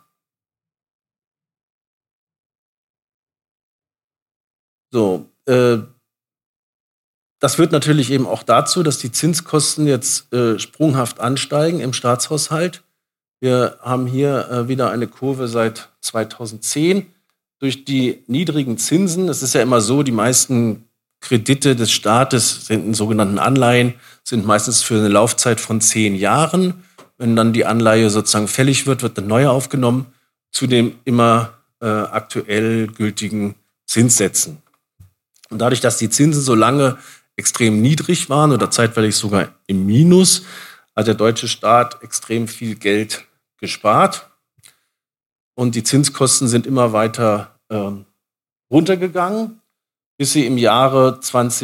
So, das führt natürlich eben auch dazu, dass die Zinskosten jetzt sprunghaft ansteigen im Staatshaushalt. Wir haben hier wieder eine Kurve seit 2010. Durch die niedrigen Zinsen, es ist ja immer so, die meisten Kredite des Staates sind in sogenannten Anleihen, sind meistens für eine Laufzeit von 10 Jahren. Wenn dann die Anleihe sozusagen fällig wird, wird eine neue aufgenommen, zu den immer aktuell gültigen Zinssätzen. Und dadurch, dass die Zinsen so lange extrem niedrig waren oder zeitweilig sogar im Minus, hat der deutsche Staat extrem viel Geld gespart. Und die Zinskosten sind immer weiter runtergegangen, bis sie im Jahre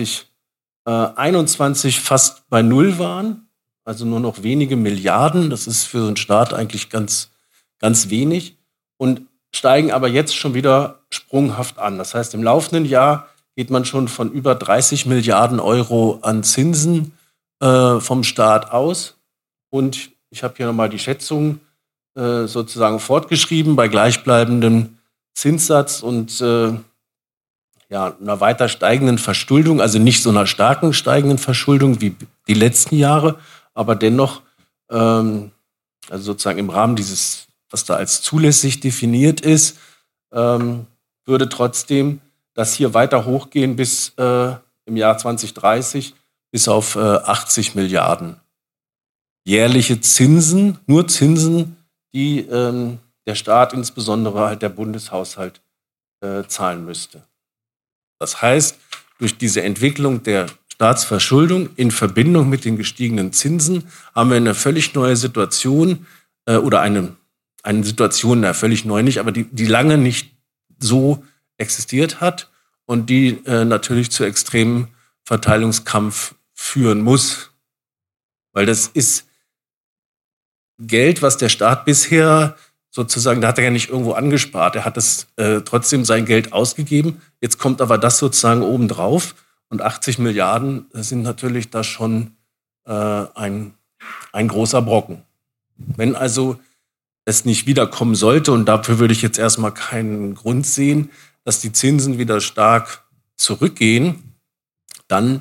2021 fast bei Null waren. Also nur noch wenige Milliarden. Das ist für so einen Staat eigentlich ganz, ganz wenig. Und steigen aber jetzt schon wieder sprunghaft an. Das heißt, im laufenden Jahr geht man schon von über 30 Milliarden Euro an Zinsen vom Staat aus. Und ich habe hier nochmal die Schätzung sozusagen fortgeschrieben bei gleichbleibendem Zinssatz und einer weiter steigenden Verschuldung, also nicht so einer starken steigenden Verschuldung wie die letzten Jahre, aber dennoch, also sozusagen im Rahmen dieses, was da als zulässig definiert ist, würde trotzdem das hier weiter hochgehen bis im Jahr 2030 bis auf 80 Milliarden. Jährliche Zinsen, nur Zinsen, die der Staat, insbesondere halt der Bundeshaushalt, zahlen müsste. Das heißt, durch diese Entwicklung der Staatsverschuldung in Verbindung mit den gestiegenen Zinsen haben wir eine völlig neue Situation oder eine Situation, völlig neu nicht, aber die lange nicht so existiert hat und die natürlich zu extremem Verteilungskampf führen muss. Weil das ist Geld, was der Staat bisher sozusagen, da hat er ja nicht irgendwo angespart, er hat das trotzdem sein Geld ausgegeben. Jetzt kommt aber das sozusagen obendrauf und 80 Milliarden sind natürlich da schon ein großer Brocken. Wenn also es nicht wiederkommen sollte, und dafür würde ich jetzt erstmal keinen Grund sehen, dass die Zinsen wieder stark zurückgehen, dann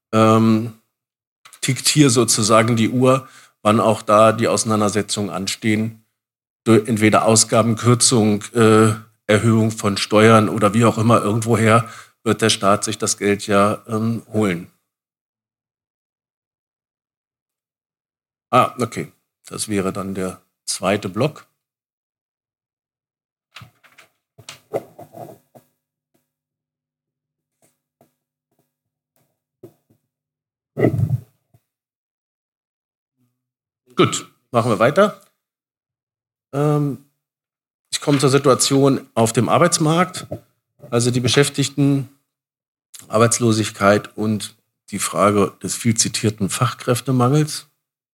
tickt hier sozusagen die Uhr, wann auch da die Auseinandersetzungen anstehen, durch entweder Ausgabenkürzung, Erhöhung von Steuern oder wie auch immer, irgendwoher wird der Staat sich das Geld ja holen. Okay, das wäre dann der zweite Block. Gut, machen wir weiter. Ich komme zur Situation auf dem Arbeitsmarkt, also die Beschäftigten, Arbeitslosigkeit und die Frage des viel zitierten Fachkräftemangels.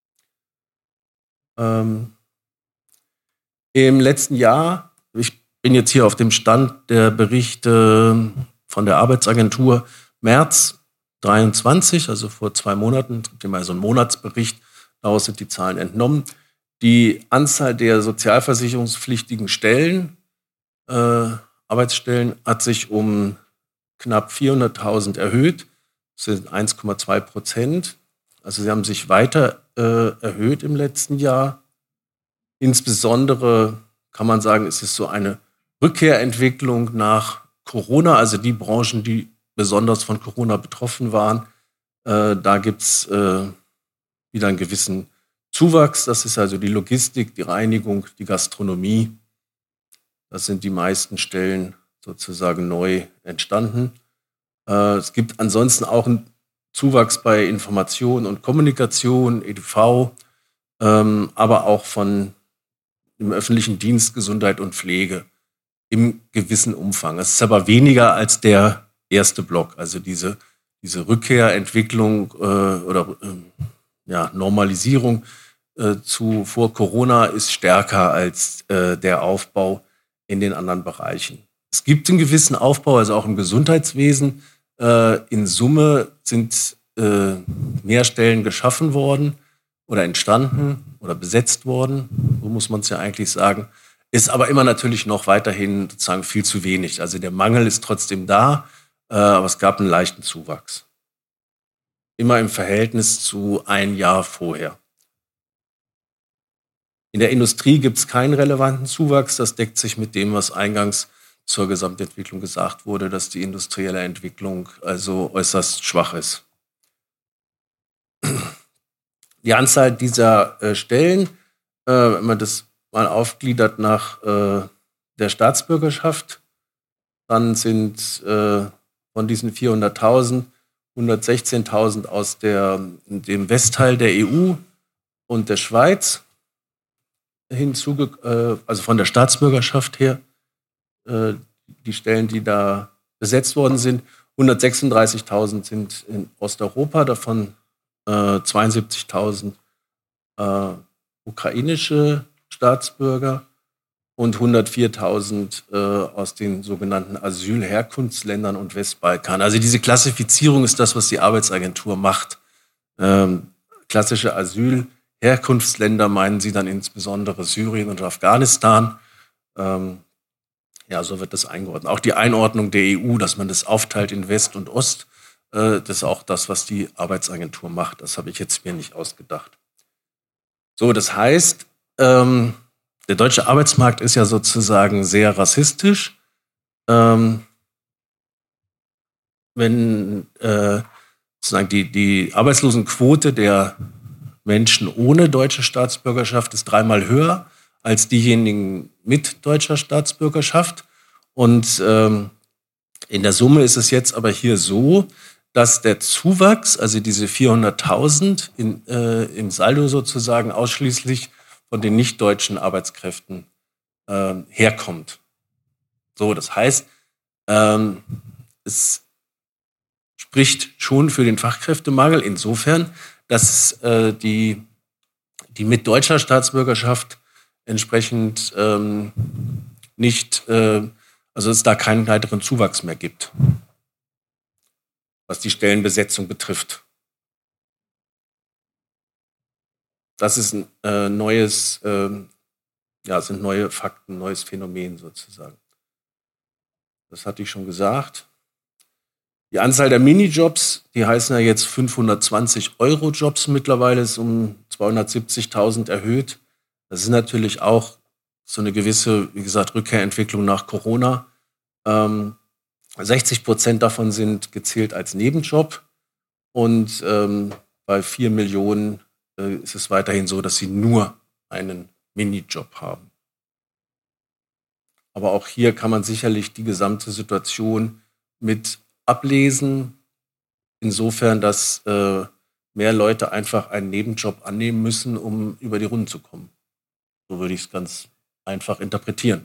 Im letzten Jahr, ich bin jetzt hier auf dem Stand der Berichte von der Arbeitsagentur März 23, also vor 2 Monaten, es gibt immer so einen Monatsbericht, daraus sind die Zahlen entnommen. Die Anzahl der sozialversicherungspflichtigen Stellen, Arbeitsstellen, hat sich um knapp 400.000 erhöht. Das sind 1,2%. Also sie haben sich weiter erhöht im letzten Jahr. Insbesondere kann man sagen, es ist so eine Rückkehrentwicklung nach Corona, also die Branchen, die besonders von Corona betroffen waren. Da gibt es wieder einen gewissen Zuwachs. Das ist also die Logistik, die Reinigung, die Gastronomie. Das sind die meisten Stellen sozusagen neu entstanden. Es gibt ansonsten auch einen Zuwachs bei Information und Kommunikation, EDV, aber auch von dem öffentlichen Dienst, Gesundheit und Pflege im gewissen Umfang. Es ist aber weniger als der erste Block, also diese Rückkehrentwicklung oder Normalisierung zu vor Corona ist stärker als der Aufbau in den anderen Bereichen. Es gibt einen gewissen Aufbau, also auch im Gesundheitswesen. In Summe sind mehr Stellen geschaffen worden oder entstanden oder besetzt worden, so muss man es ja eigentlich sagen. Ist aber immer natürlich noch weiterhin sozusagen viel zu wenig. Also der Mangel ist trotzdem da, aber es gab einen leichten Zuwachs. Immer im Verhältnis zu ein Jahr vorher. In der Industrie gibt es keinen relevanten Zuwachs. Das deckt sich mit dem, was eingangs zur Gesamtentwicklung gesagt wurde, dass die industrielle Entwicklung also äußerst schwach ist. Die Anzahl dieser Stellen, wenn man das mal aufgliedert nach der Staatsbürgerschaft, dann sind von diesen 400.000 116.000 aus dem Westteil der EU und der Schweiz also von der Staatsbürgerschaft her, die Stellen, die da besetzt worden sind. 136.000 sind in Osteuropa, davon 72.000 ukrainische Staatsbürger und 104.000 aus den sogenannten Asylherkunftsländern und Westbalkan. Also diese Klassifizierung ist das, was die Arbeitsagentur macht. Klassische Asylherkunftsländer meinen sie dann insbesondere Syrien und Afghanistan. Ja, so wird das eingeordnet. Auch die Einordnung der EU, dass man das aufteilt in West und Ost, das ist auch das, was die Arbeitsagentur macht. Das habe ich jetzt mir nicht ausgedacht. So, das heißt, der deutsche Arbeitsmarkt ist ja sozusagen sehr rassistisch. Wenn sozusagen die Arbeitslosenquote der Menschen ohne deutsche Staatsbürgerschaft ist 3-mal höher als diejenigen mit deutscher Staatsbürgerschaft. Und in der Summe ist es jetzt aber hier so, dass der Zuwachs, also diese 400.000 im Saldo sozusagen ausschließlich von den nicht-deutschen Arbeitskräften herkommt. So, das heißt, es spricht schon für den Fachkräftemangel insofern, dass die mit deutscher Staatsbürgerschaft entsprechend nicht, also es da keinen weiteren Zuwachs mehr gibt, was die Stellenbesetzung betrifft. Das ist ein sind neue Fakten, neues Phänomen sozusagen. Das hatte ich schon gesagt. Die Anzahl der Minijobs, die heißen ja jetzt 520-Euro-Jobs mittlerweile, ist um 270.000 erhöht. Das ist natürlich auch so eine gewisse, wie gesagt, Rückkehrentwicklung nach Corona. 60% davon sind gezählt als Nebenjob und bei 4 Millionen ist es weiterhin so, dass sie nur einen Minijob haben. Aber auch hier kann man sicherlich die gesamte Situation mit ablesen, insofern, dass mehr Leute einfach einen Nebenjob annehmen müssen, um über die Runden zu kommen. So würde ich es ganz einfach interpretieren.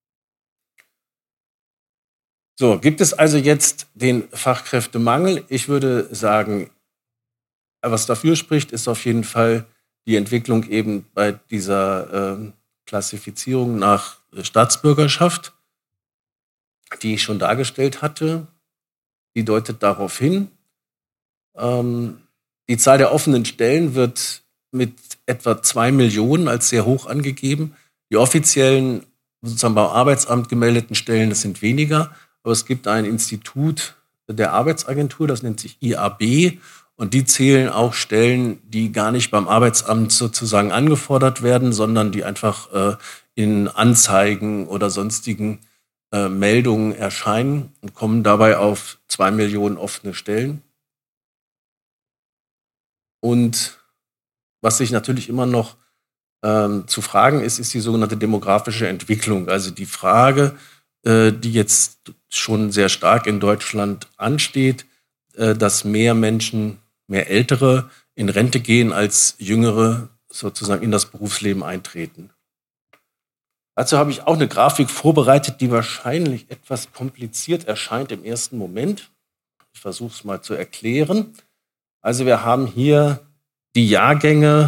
So, gibt es also jetzt den Fachkräftemangel? Ich würde sagen, was dafür spricht, ist auf jeden Fall die Entwicklung eben bei dieser Klassifizierung nach Staatsbürgerschaft, die ich schon dargestellt hatte. Die deutet darauf hin. Die Zahl der offenen Stellen wird mit etwa 2 Millionen als sehr hoch angegeben. Die offiziellen, sozusagen beim Arbeitsamt gemeldeten Stellen, das sind weniger. Aber es gibt ein Institut der Arbeitsagentur, das nennt sich IAB. Und die zählen auch Stellen, die gar nicht beim Arbeitsamt sozusagen angefordert werden, sondern die einfach in Anzeigen oder sonstigen Meldungen erscheinen und kommen dabei auf 2 Millionen offene Stellen. Und was sich natürlich immer noch zu fragen ist die sogenannte demografische Entwicklung. Also die Frage, die jetzt schon sehr stark in Deutschland ansteht, dass mehr Menschen, mehr Ältere in Rente gehen als Jüngere sozusagen in das Berufsleben eintreten. Dazu habe ich auch eine Grafik vorbereitet, die wahrscheinlich etwas kompliziert erscheint im ersten Moment. Ich versuche es mal zu erklären. Also wir haben hier die Jahrgänge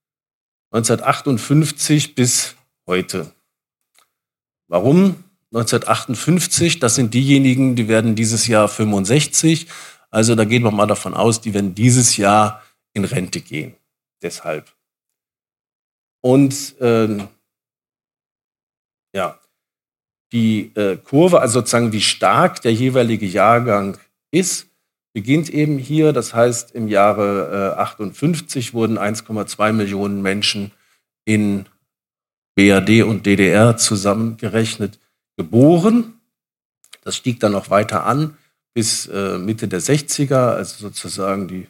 1958 bis heute. Warum 1958? Das sind diejenigen, die werden dieses Jahr 65. Also da geht man mal davon aus, die werden dieses Jahr in Rente gehen. Deshalb. Und die Kurve, also sozusagen wie stark der jeweilige Jahrgang ist, beginnt eben hier. Das heißt, im Jahre 58 wurden 1,2 Millionen Menschen in BRD und DDR zusammengerechnet geboren. Das stieg dann noch weiter an bis Mitte der 60er, also sozusagen die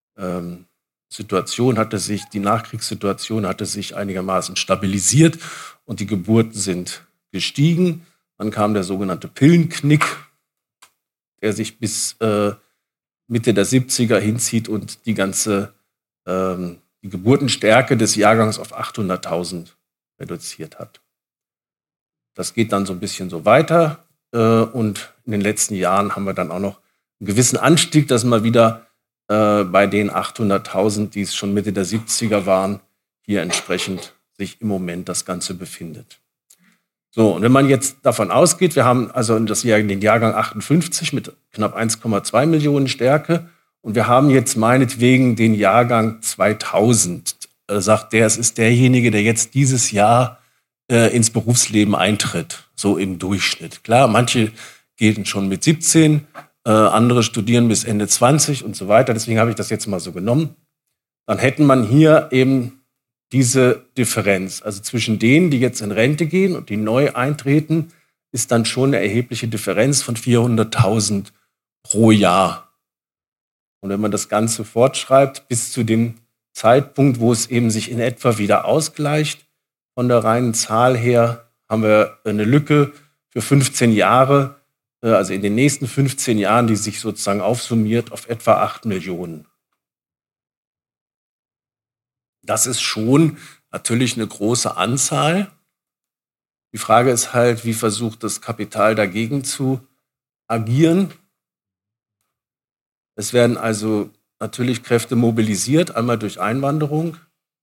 die Nachkriegssituation hatte sich einigermaßen stabilisiert und die Geburten sind gestiegen. Dann kam der sogenannte Pillenknick, der sich bis Mitte der 70er hinzieht und die ganze die Geburtenstärke des Jahrgangs auf 800.000 reduziert hat. Das geht dann so ein bisschen so weiter und in den letzten Jahren haben wir dann auch noch einen gewissen Anstieg, dass wir wieder bei den 800.000, die es schon Mitte der 70er waren, hier entsprechend sich im Moment das Ganze befindet. So, und wenn man jetzt davon ausgeht, wir haben also den Jahrgang 58 mit knapp 1,2 Millionen Stärke und wir haben jetzt meinetwegen den Jahrgang 2000, sagt der, es ist derjenige, der jetzt dieses Jahr ins Berufsleben eintritt, so im Durchschnitt. Klar, manche gehen schon mit 17, andere studieren bis Ende 20 und so weiter. Deswegen habe ich das jetzt mal so genommen. Dann hätten man hier eben diese Differenz. Also zwischen denen, die jetzt in Rente gehen und die neu eintreten, ist dann schon eine erhebliche Differenz von 400.000 pro Jahr. Und wenn man das Ganze fortschreibt bis zu dem Zeitpunkt, wo es eben sich in etwa wieder ausgleicht, von der reinen Zahl her, haben wir eine Lücke für 15 Jahre, also in den nächsten 15 Jahren, die sich sozusagen aufsummiert auf etwa 8 Millionen. Das ist schon natürlich eine große Anzahl. Die Frage ist halt, wie versucht das Kapital dagegen zu agieren? Es werden also natürlich Kräfte mobilisiert, einmal durch Einwanderung,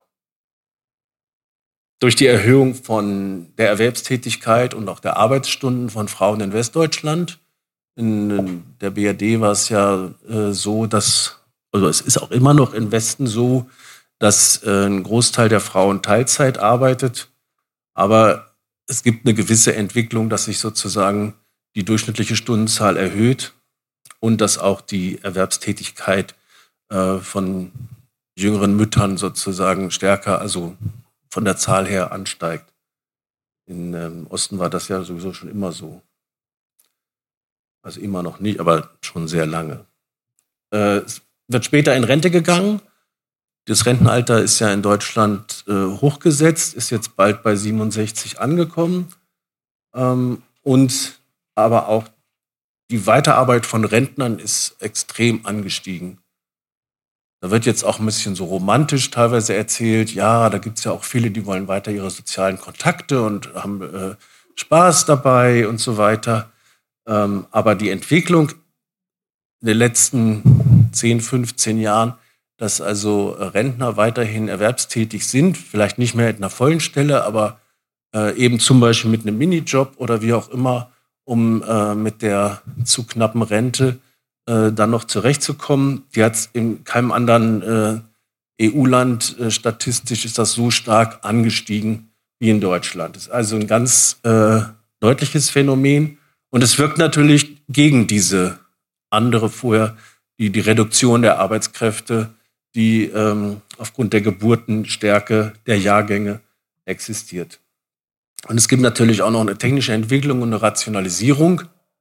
durch die Erhöhung von der Erwerbstätigkeit und auch der Arbeitsstunden von Frauen in Westdeutschland. In der BRD war es ja so, dass, also es ist auch immer noch im Westen so, dass ein Großteil der Frauen Teilzeit arbeitet. Aber es gibt eine gewisse Entwicklung, dass sich sozusagen die durchschnittliche Stundenzahl erhöht und dass auch die Erwerbstätigkeit von jüngeren Müttern sozusagen stärker, also von der Zahl her ansteigt. Im Osten war das ja sowieso schon immer so. Also immer noch nicht, aber schon sehr lange. Es wird später in Rente gegangen. Das Rentenalter ist ja in Deutschland hochgesetzt, ist jetzt bald bei 67 angekommen. Und aber auch die Weiterarbeit von Rentnern ist extrem angestiegen. Da wird jetzt auch ein bisschen so romantisch teilweise erzählt, ja, da gibt es ja auch viele, die wollen weiter ihre sozialen Kontakte und haben Spaß dabei und so weiter. Aber die Entwicklung in den letzten 10, 15 Jahren, dass also Rentner weiterhin erwerbstätig sind, vielleicht nicht mehr in einer vollen Stelle, aber eben zum Beispiel mit einem Minijob oder wie auch immer, um mit der zu knappen Rente dann noch zurechtzukommen. Die hat es in keinem anderen EU-Land statistisch ist das so stark angestiegen wie in Deutschland. Das ist also ein ganz deutliches Phänomen und es wirkt natürlich gegen diese andere vorher, die Reduktion der Arbeitskräfte, die aufgrund der Geburtenstärke der Jahrgänge existiert. Und es gibt natürlich auch noch eine technische Entwicklung und eine Rationalisierung,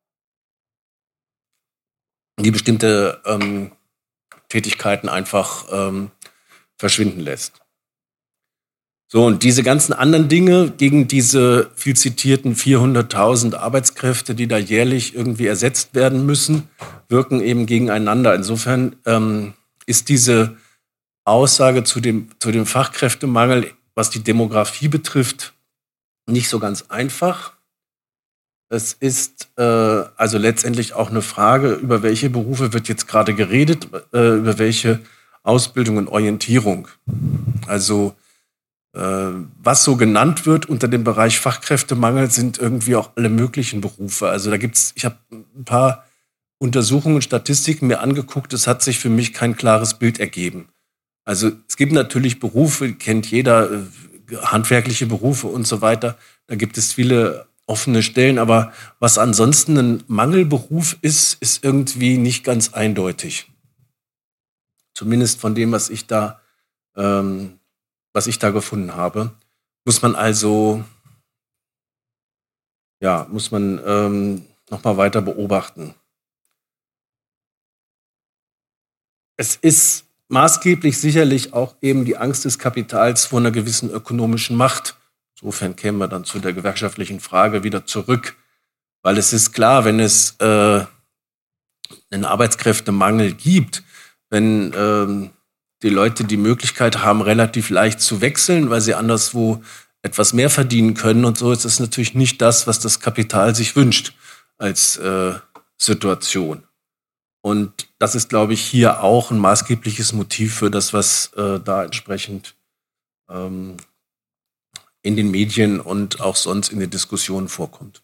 die bestimmte Tätigkeiten einfach verschwinden lässt. So, und diese ganzen anderen Dinge gegen diese viel zitierten 400.000 Arbeitskräfte, die da jährlich irgendwie ersetzt werden müssen, wirken eben gegeneinander. Insofern ist diese Aussage zu dem Fachkräftemangel, was die Demografie betrifft, nicht so ganz einfach. Es ist also letztendlich auch eine Frage, über welche Berufe wird jetzt gerade geredet, über welche Ausbildung und Orientierung. Also was so genannt wird unter dem Bereich Fachkräftemangel, sind irgendwie auch alle möglichen Berufe. Also da gibt's, ich habe ein paar Untersuchungen und Statistiken mir angeguckt, es hat sich für mich kein klares Bild ergeben. Also es gibt natürlich Berufe, kennt jeder, handwerkliche Berufe und so weiter. Da gibt es viele offene Stellen, aber was ansonsten ein Mangelberuf ist, ist irgendwie nicht ganz eindeutig. Zumindest von dem, was ich da gefunden habe. Muss man also, ja, nochmal weiter beobachten. Es ist maßgeblich sicherlich auch eben die Angst des Kapitals vor einer gewissen ökonomischen Macht. Insofern kämen wir dann zu der gewerkschaftlichen Frage wieder zurück. Weil es ist klar, wenn es eine einen Arbeitskräftemangel gibt, wenn die Leute die Möglichkeit haben, relativ leicht zu wechseln, weil sie anderswo etwas mehr verdienen können und so, ist es natürlich nicht das, was das Kapital sich wünscht als Situation. Und das ist, glaube ich, hier auch ein maßgebliches Motiv für das, was da entsprechend in den Medien und auch sonst in den Diskussionen vorkommt.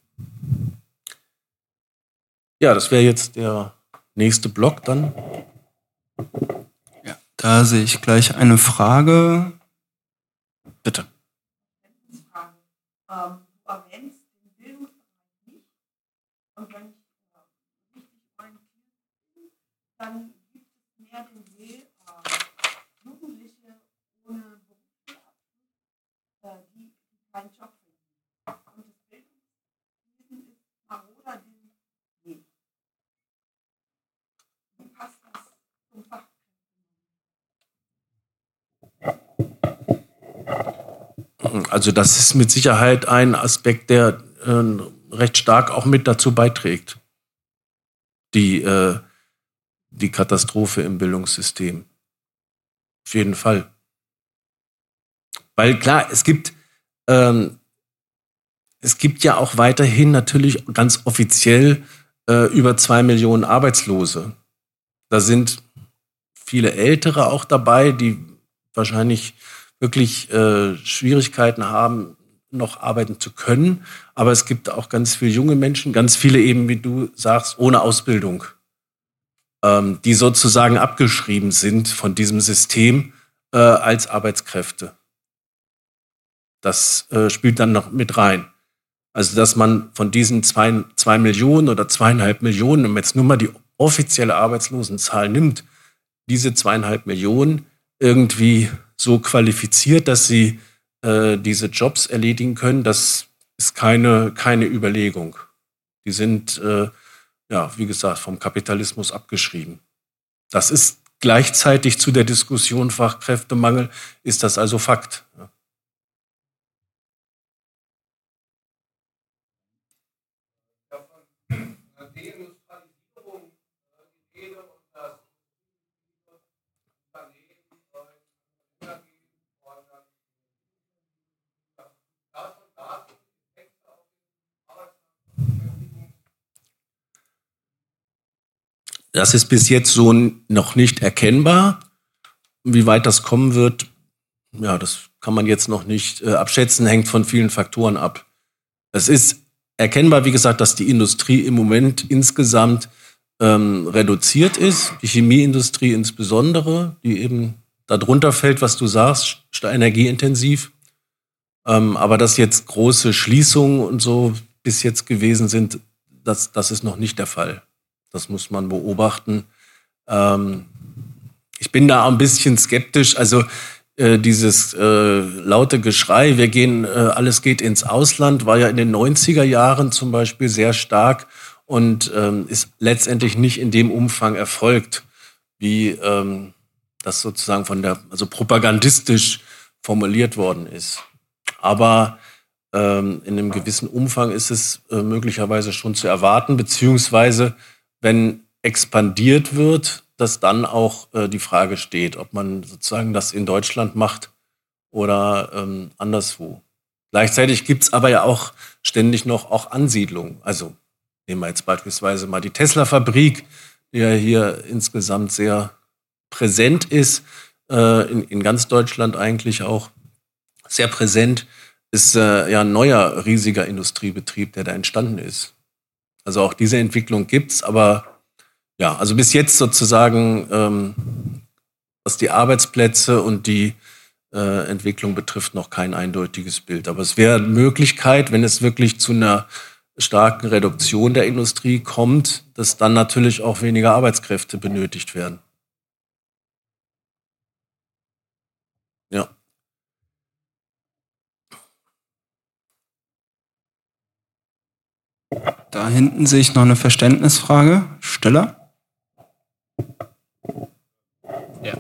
Ja, das wäre jetzt der nächste Block dann. Ja, da sehe ich gleich eine Frage. Bitte. Du erwähnst den Bildungsbereich nicht. Und wenn ich richtig orientiert bin, dann gibt es mehr den Weg, Jugendliche ohne Berufsschulabschluss, die keinen Job finden. Und das Bildungswesen ist maroder denn je. Wie passt das zum Fachkräftemangel? Also das ist mit Sicherheit ein Aspekt, der recht stark auch mit dazu beiträgt. Die Katastrophe im Bildungssystem. Auf jeden Fall. Weil klar, es gibt ja auch weiterhin natürlich ganz offiziell über 2 Millionen Arbeitslose. Da sind viele Ältere auch dabei, die wahrscheinlich wirklich Schwierigkeiten haben, noch arbeiten zu können. Aber es gibt auch ganz viele junge Menschen, ganz viele eben, wie du sagst, ohne Ausbildung, die sozusagen abgeschrieben sind von diesem System als Arbeitskräfte. Das spielt dann noch mit rein. Also, dass man von diesen 2 Millionen oder 2,5 Millionen, wenn man jetzt nur mal die offizielle Arbeitslosenzahl nimmt, diese 2,5 Millionen irgendwie so qualifiziert, dass sie diese Jobs erledigen können, das ist keine Überlegung. Die sind, ja, wie gesagt, vom Kapitalismus abgeschrieben. Das ist gleichzeitig zu der Diskussion Fachkräftemangel, ist das also Fakt. Ja. Das ist bis jetzt so noch nicht erkennbar. Wie weit das kommen wird, ja, das kann man jetzt noch nicht abschätzen, hängt von vielen Faktoren ab. Es ist erkennbar, wie gesagt, dass die Industrie im Moment insgesamt reduziert ist, die Chemieindustrie insbesondere, die eben darunter fällt, was du sagst, energieintensiv. Aber dass jetzt große Schließungen und so bis jetzt gewesen sind, das ist noch nicht der Fall. Das muss man beobachten. Ich bin da ein bisschen skeptisch. Also dieses laute Geschrei, alles geht ins Ausland, war ja in den 90er Jahren zum Beispiel sehr stark und ist letztendlich nicht in dem Umfang erfolgt, wie das sozusagen also propagandistisch formuliert worden ist. Aber in einem gewissen Umfang ist es möglicherweise schon zu erwarten, beziehungsweise wenn expandiert wird, dass dann auch die Frage steht, ob man sozusagen das in Deutschland macht oder anderswo. Gleichzeitig gibt es aber ja auch ständig noch auch Ansiedlungen. Also nehmen wir jetzt beispielsweise mal die Tesla-Fabrik, die ja hier insgesamt sehr präsent ist, in ganz Deutschland eigentlich auch sehr präsent, ist ja ein neuer riesiger Industriebetrieb, der da entstanden ist. Also auch diese Entwicklung gibt's, aber ja, also bis jetzt sozusagen, was die Arbeitsplätze und die Entwicklung betrifft, noch kein eindeutiges Bild. Aber es wäre eine Möglichkeit, wenn es wirklich zu einer starken Reduktion der Industrie kommt, dass dann natürlich auch weniger Arbeitskräfte benötigt werden. Ja. Da hinten sehe ich noch eine Verständnisfrage. Stiller? Ja.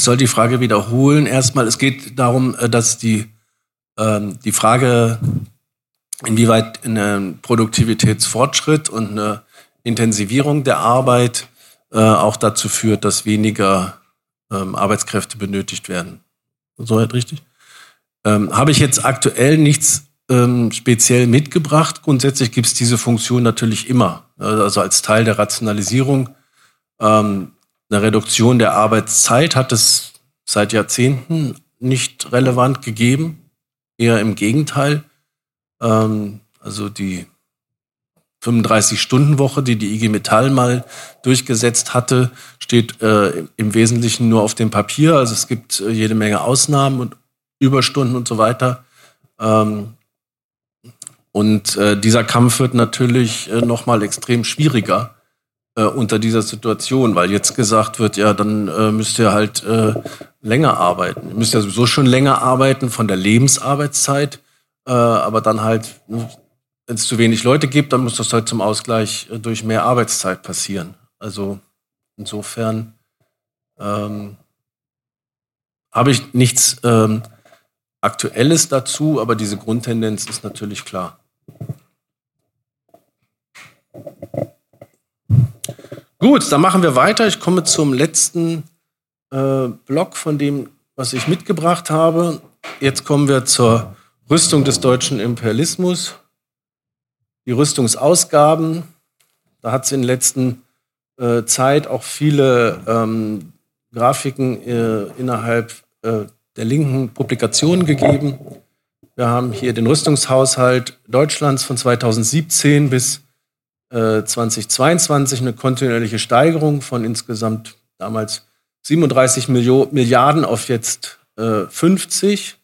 soll die Frage wiederholen. Erstmal, es geht darum, dass die Frage, inwieweit ein Produktivitätsfortschritt und eine Intensivierung der Arbeit auch dazu führt, dass weniger Arbeitskräfte benötigt werden. Soweit richtig? Habe ich jetzt aktuell nichts speziell mitgebracht. Grundsätzlich gibt es diese Funktion natürlich immer. Also als Teil der Rationalisierung. Eine Reduktion der Arbeitszeit hat es seit Jahrzehnten nicht relevant gegeben. Eher im Gegenteil. Also die 35-Stunden-Woche, die die IG Metall mal durchgesetzt hatte, steht im Wesentlichen nur auf dem Papier. Also es gibt jede Menge Ausnahmen und Überstunden und so weiter. Und dieser Kampf wird natürlich nochmal extrem schwieriger unter dieser Situation, weil jetzt gesagt wird, ja, dann müsst ihr halt länger arbeiten. Ihr müsst ja sowieso schon länger arbeiten von der Lebensarbeitszeit, aber dann halt, wenn es zu wenig Leute gibt, dann muss das halt zum Ausgleich durch mehr Arbeitszeit passieren. Also insofern habe ich nichts Aktuelles dazu, aber diese Grundtendenz ist natürlich klar. Gut, dann machen wir weiter. Ich komme zum letzten Block von dem, was ich mitgebracht habe. Jetzt kommen wir zur Rüstung des deutschen Imperialismus. Die Rüstungsausgaben, da hat es in der letzten Zeit auch viele Grafiken innerhalb der linken Publikationen gegeben. Wir haben hier den Rüstungshaushalt Deutschlands von 2017 bis 2022, eine kontinuierliche Steigerung von insgesamt damals 37 Milliarden auf jetzt 50,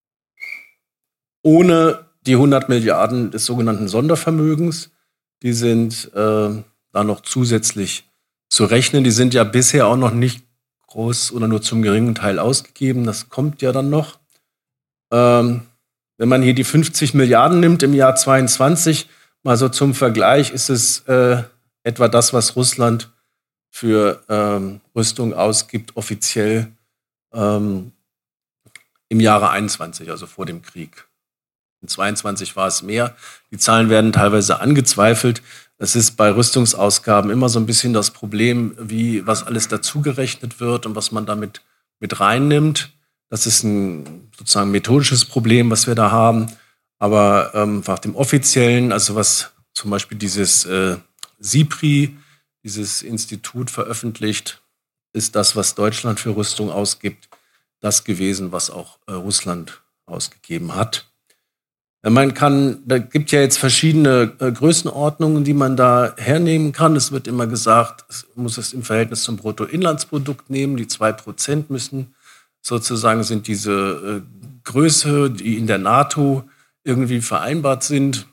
ohne die 100 Milliarden des sogenannten Sondervermögens. Die sind da noch zusätzlich zu rechnen. Die sind ja bisher auch noch nicht groß oder nur zum geringen Teil ausgegeben. Das kommt ja dann noch. Wenn man hier die 50 Milliarden nimmt im Jahr 22, mal so zum Vergleich, ist es etwa das, was Russland für Rüstung ausgibt, offiziell im Jahre 21, also vor dem Krieg. In 22 war es mehr. Die Zahlen werden teilweise angezweifelt. Es ist bei Rüstungsausgaben immer so ein bisschen das Problem, was alles dazugerechnet wird und was man damit mit reinnimmt. Das ist ein sozusagen methodisches Problem, was wir da haben. Aber nach dem offiziellen, also was zum Beispiel dieses SIPRI, dieses Institut veröffentlicht, ist das, was Deutschland für Rüstung ausgibt, das gewesen, was auch Russland ausgegeben hat. Da gibt ja jetzt verschiedene Größenordnungen, die man da hernehmen kann. Es wird immer gesagt, es muss es im Verhältnis zum Bruttoinlandsprodukt nehmen. Die 2% müssen sozusagen sind diese Größe, die in der NATO irgendwie vereinbart sind.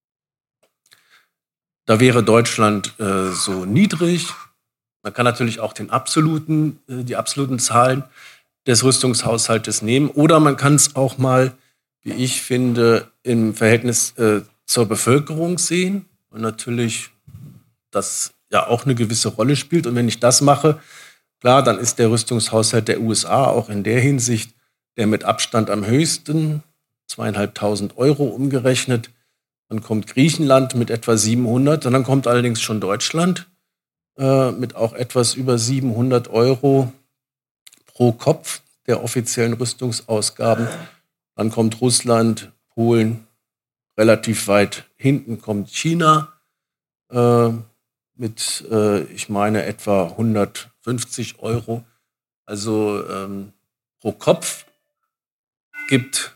Da wäre Deutschland so niedrig. Man kann natürlich auch die absoluten Zahlen des Rüstungshaushaltes nehmen. Oder man kann es auch mal, wie ich finde, im Verhältnis zur Bevölkerung sehen. Und natürlich das ja auch eine gewisse Rolle spielt. Und wenn ich das mache, klar, dann ist der Rüstungshaushalt der USA auch in der Hinsicht der mit Abstand am höchsten, 2.500 € umgerechnet. Dann kommt Griechenland mit etwa 700. Und dann kommt allerdings schon Deutschland mit auch etwas über 700 € pro Kopf der offiziellen Rüstungsausgaben. Dann kommt Russland, Polen, relativ weit hinten kommt China mit, ich meine, etwa 150 €. Also pro Kopf gibt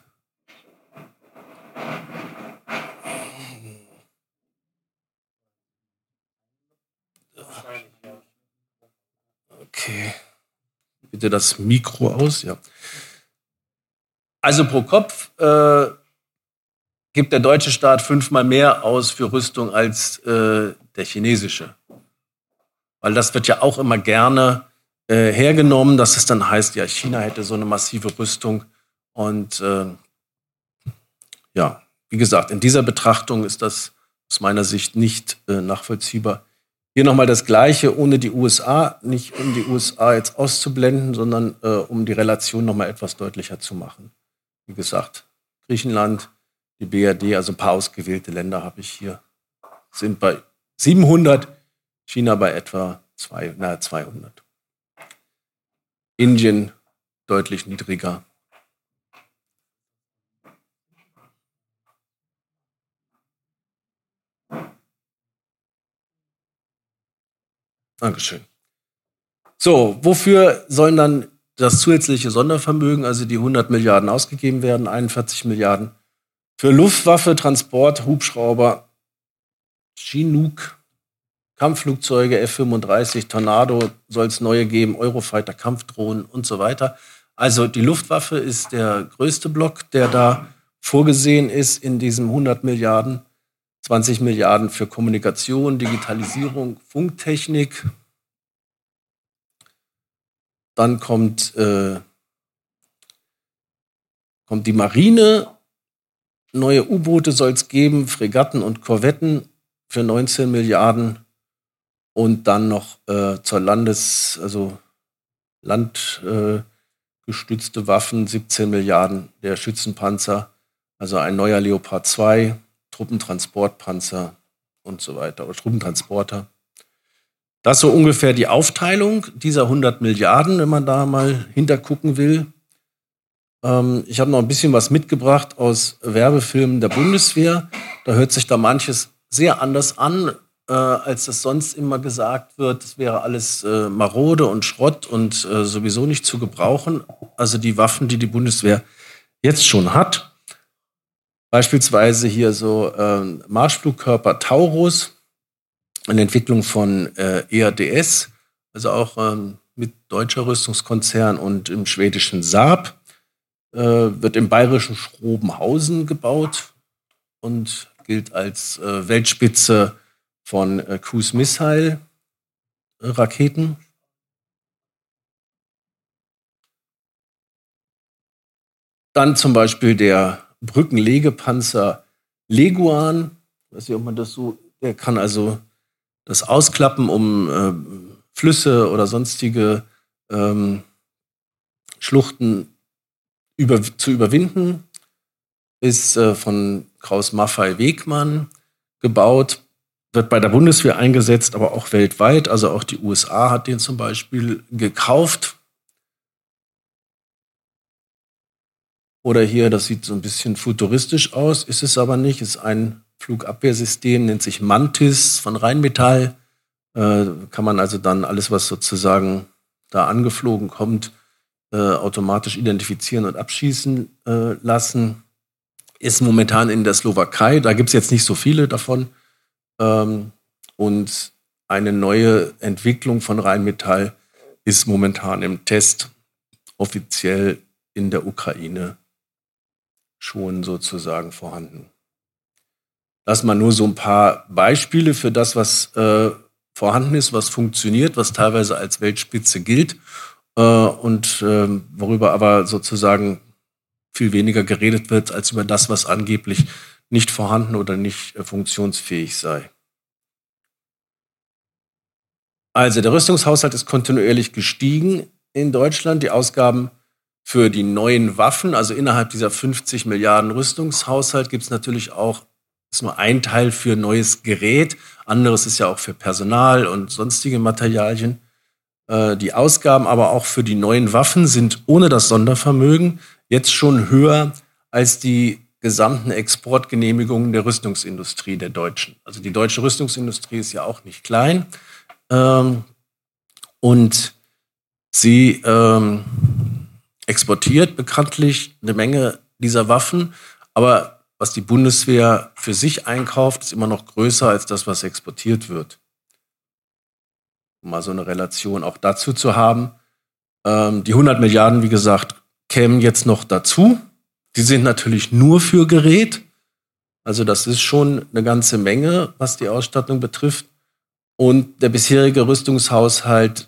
okay, bitte das Mikro aus, ja. Also pro Kopf gibt der deutsche Staat 5-mal mehr aus für Rüstung als der chinesische. Weil das wird ja auch immer gerne hergenommen, dass es dann heißt, ja, China hätte so eine massive Rüstung. Und ja, wie gesagt, in dieser Betrachtung ist das aus meiner Sicht nicht nachvollziehbar, Hier nochmal das Gleiche ohne die USA, nicht um die USA jetzt auszublenden, sondern um die Relation nochmal etwas deutlicher zu machen. Wie gesagt, Griechenland, die BRD, also ein paar ausgewählte Länder habe ich hier, sind bei 700, China bei etwa 200. Indien deutlich niedriger. Dankeschön. So, wofür sollen dann das zusätzliche Sondervermögen, also die 100 Milliarden ausgegeben werden, 41 Milliarden für Luftwaffe, Transport, Hubschrauber, Chinook, Kampfflugzeuge, F-35, Tornado soll es neue geben, Eurofighter, Kampfdrohnen und so weiter. Also die Luftwaffe ist der größte Block, der da vorgesehen ist in diesem 100 Milliarden. 20 Milliarden für Kommunikation, Digitalisierung, Funktechnik. Dann kommt die Marine. Neue U-Boote soll es geben, Fregatten und Korvetten für 19 Milliarden. Und dann noch zur landgestützte Waffen, 17 Milliarden, der Schützenpanzer, also ein neuer Leopard 2, Truppentransportpanzer und so weiter, oder Truppentransporter. Das ist so ungefähr die Aufteilung dieser 100 Milliarden, wenn man da mal hintergucken will. Ich habe noch ein bisschen was mitgebracht aus Werbefilmen der Bundeswehr. Da hört sich da manches sehr anders an, als das sonst immer gesagt wird. Es wäre alles marode und Schrott und sowieso nicht zu gebrauchen. Also die Waffen, die die Bundeswehr jetzt schon hat. Beispielsweise hier so Marschflugkörper Taurus, eine Entwicklung von EADS, also auch mit deutscher Rüstungskonzern und im schwedischen Saab, wird im bayerischen Schrobenhausen gebaut und gilt als Weltspitze von Cruise Missile Raketen. Dann zum Beispiel der Brückenlegepanzer Leguan, ich weiß nicht, ob man das so, der kann also das ausklappen, um Flüsse oder sonstige Schluchten zu überwinden, ist von Krauss-Maffei-Wegmann gebaut, wird bei der Bundeswehr eingesetzt, aber auch weltweit, also auch die USA hat den zum Beispiel gekauft. Oder hier, das sieht so ein bisschen futuristisch aus, ist es aber nicht. Ist ein Flugabwehrsystem, nennt sich Mantis von Rheinmetall. Kann man also dann alles, was sozusagen da angeflogen kommt, automatisch identifizieren und abschießen lassen. Ist momentan in der Slowakei, da gibt es jetzt nicht so viele davon. Und eine neue Entwicklung von Rheinmetall ist momentan im Test, offiziell in der Ukraine schon sozusagen vorhanden. Das mal nur so ein paar Beispiele für das, was vorhanden ist, was funktioniert, was teilweise als Weltspitze gilt und worüber aber sozusagen viel weniger geredet wird, als über das, was angeblich nicht vorhanden oder nicht funktionsfähig sei. Also der Rüstungshaushalt ist kontinuierlich gestiegen in Deutschland. Die Ausgaben für die neuen Waffen, also innerhalb dieser 50 Milliarden Rüstungshaushalt, gibt es natürlich auch, ist nur ein Teil für neues Gerät, anderes ist ja auch für Personal und sonstige Materialien. Die Ausgaben aber auch für die neuen Waffen sind ohne das Sondervermögen jetzt schon höher als die gesamten Exportgenehmigungen der Rüstungsindustrie der Deutschen. Also die deutsche Rüstungsindustrie ist ja auch nicht klein und sie exportiert bekanntlich eine Menge dieser Waffen, aber was die Bundeswehr für sich einkauft, ist immer noch größer als das, was exportiert wird. Um mal so eine Relation auch dazu zu haben. Die 100 Milliarden, wie gesagt, kämen jetzt noch dazu. Die sind natürlich nur für Gerät. Also das ist schon eine ganze Menge, was die Ausstattung betrifft. Und der bisherige Rüstungshaushalt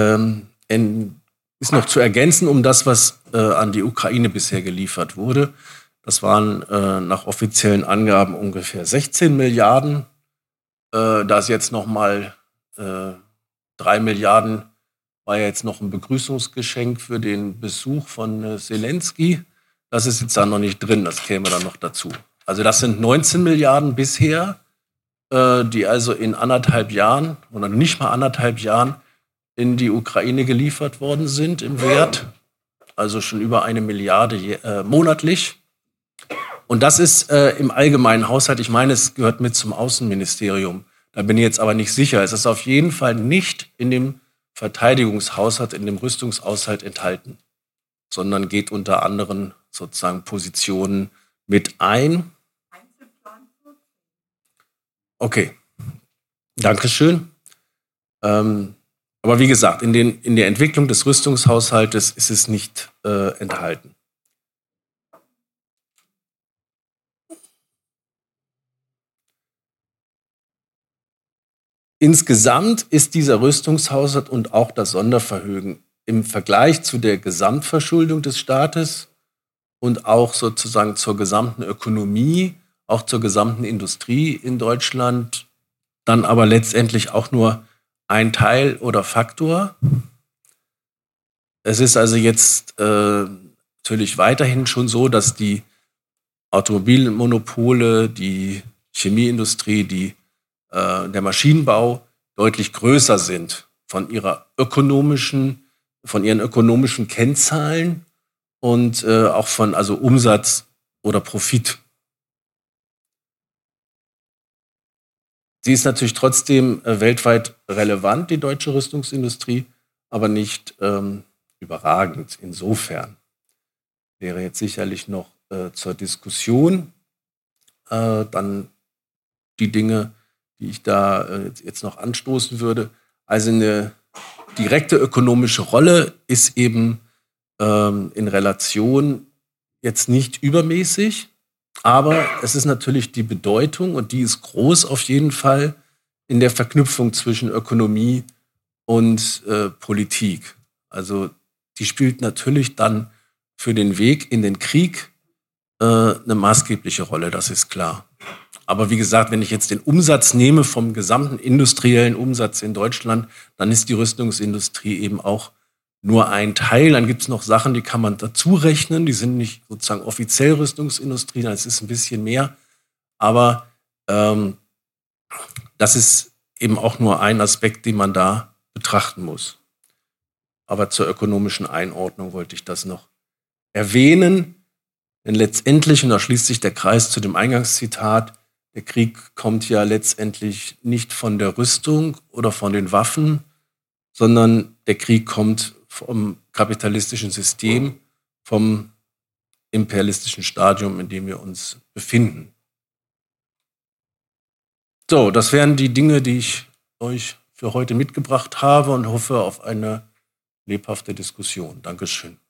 ist noch zu ergänzen um das, was an die Ukraine bisher geliefert wurde. Das waren nach offiziellen Angaben ungefähr 16 Milliarden. Da ist jetzt noch mal 3 Milliarden war ja jetzt noch ein Begrüßungsgeschenk für den Besuch von Zelensky. Das ist jetzt da noch nicht drin, das käme dann noch dazu. Also das sind 19 Milliarden bisher, die also in 1,5 Jahren oder nicht mal 1,5 Jahren in die Ukraine geliefert worden sind im Wert. Also schon über 1 Milliarde monatlich. Und das ist im allgemeinen Haushalt, ich meine, es gehört mit zum Außenministerium. Da bin ich jetzt aber nicht sicher. Es ist auf jeden Fall nicht in dem Verteidigungshaushalt, in dem Rüstungshaushalt enthalten, sondern geht unter anderen sozusagen Positionen mit ein. Okay, Dankeschön. Aber wie gesagt, in der Entwicklung des Rüstungshaushaltes ist es nicht enthalten. Insgesamt ist dieser Rüstungshaushalt und auch das Sondervermögen im Vergleich zu der Gesamtverschuldung des Staates und auch sozusagen zur gesamten Ökonomie, auch zur gesamten Industrie in Deutschland, dann aber letztendlich auch nur ein Teil oder Faktor. Es ist also jetzt natürlich weiterhin schon so, dass die Automobilmonopole, die Chemieindustrie, der Maschinenbau deutlich größer sind von ihren ökonomischen Kennzahlen und auch von also Umsatz oder Profit. Sie ist natürlich trotzdem weltweit relevant, die deutsche Rüstungsindustrie, aber nicht überragend. Insofern wäre jetzt sicherlich noch zur Diskussion dann die Dinge, die ich da jetzt noch anstoßen würde. Also eine direkte ökonomische Rolle ist eben in Relation jetzt nicht übermäßig, aber es ist natürlich die Bedeutung, und die ist groß auf jeden Fall, in der Verknüpfung zwischen Ökonomie und Politik. Also die spielt natürlich dann für den Weg in den Krieg eine maßgebliche Rolle, das ist klar. Aber wie gesagt, wenn ich jetzt den Umsatz nehme vom gesamten industriellen Umsatz in Deutschland, dann ist die Rüstungsindustrie eben auch nur ein Teil. Dann gibt es noch Sachen, die kann man dazu rechnen. Die sind nicht sozusagen offiziell Rüstungsindustrie, das ist ein bisschen mehr. Aber das ist eben auch nur ein Aspekt, den man da betrachten muss. Aber zur ökonomischen Einordnung wollte ich das noch erwähnen. Denn letztendlich, und da schließt sich der Kreis zu dem Eingangszitat, der Krieg kommt ja letztendlich nicht von der Rüstung oder von den Waffen, sondern der Krieg kommt vom kapitalistischen System, vom imperialistischen Stadium, in dem wir uns befinden. So, das wären die Dinge, die ich euch für heute mitgebracht habe und hoffe auf eine lebhafte Diskussion. Dankeschön.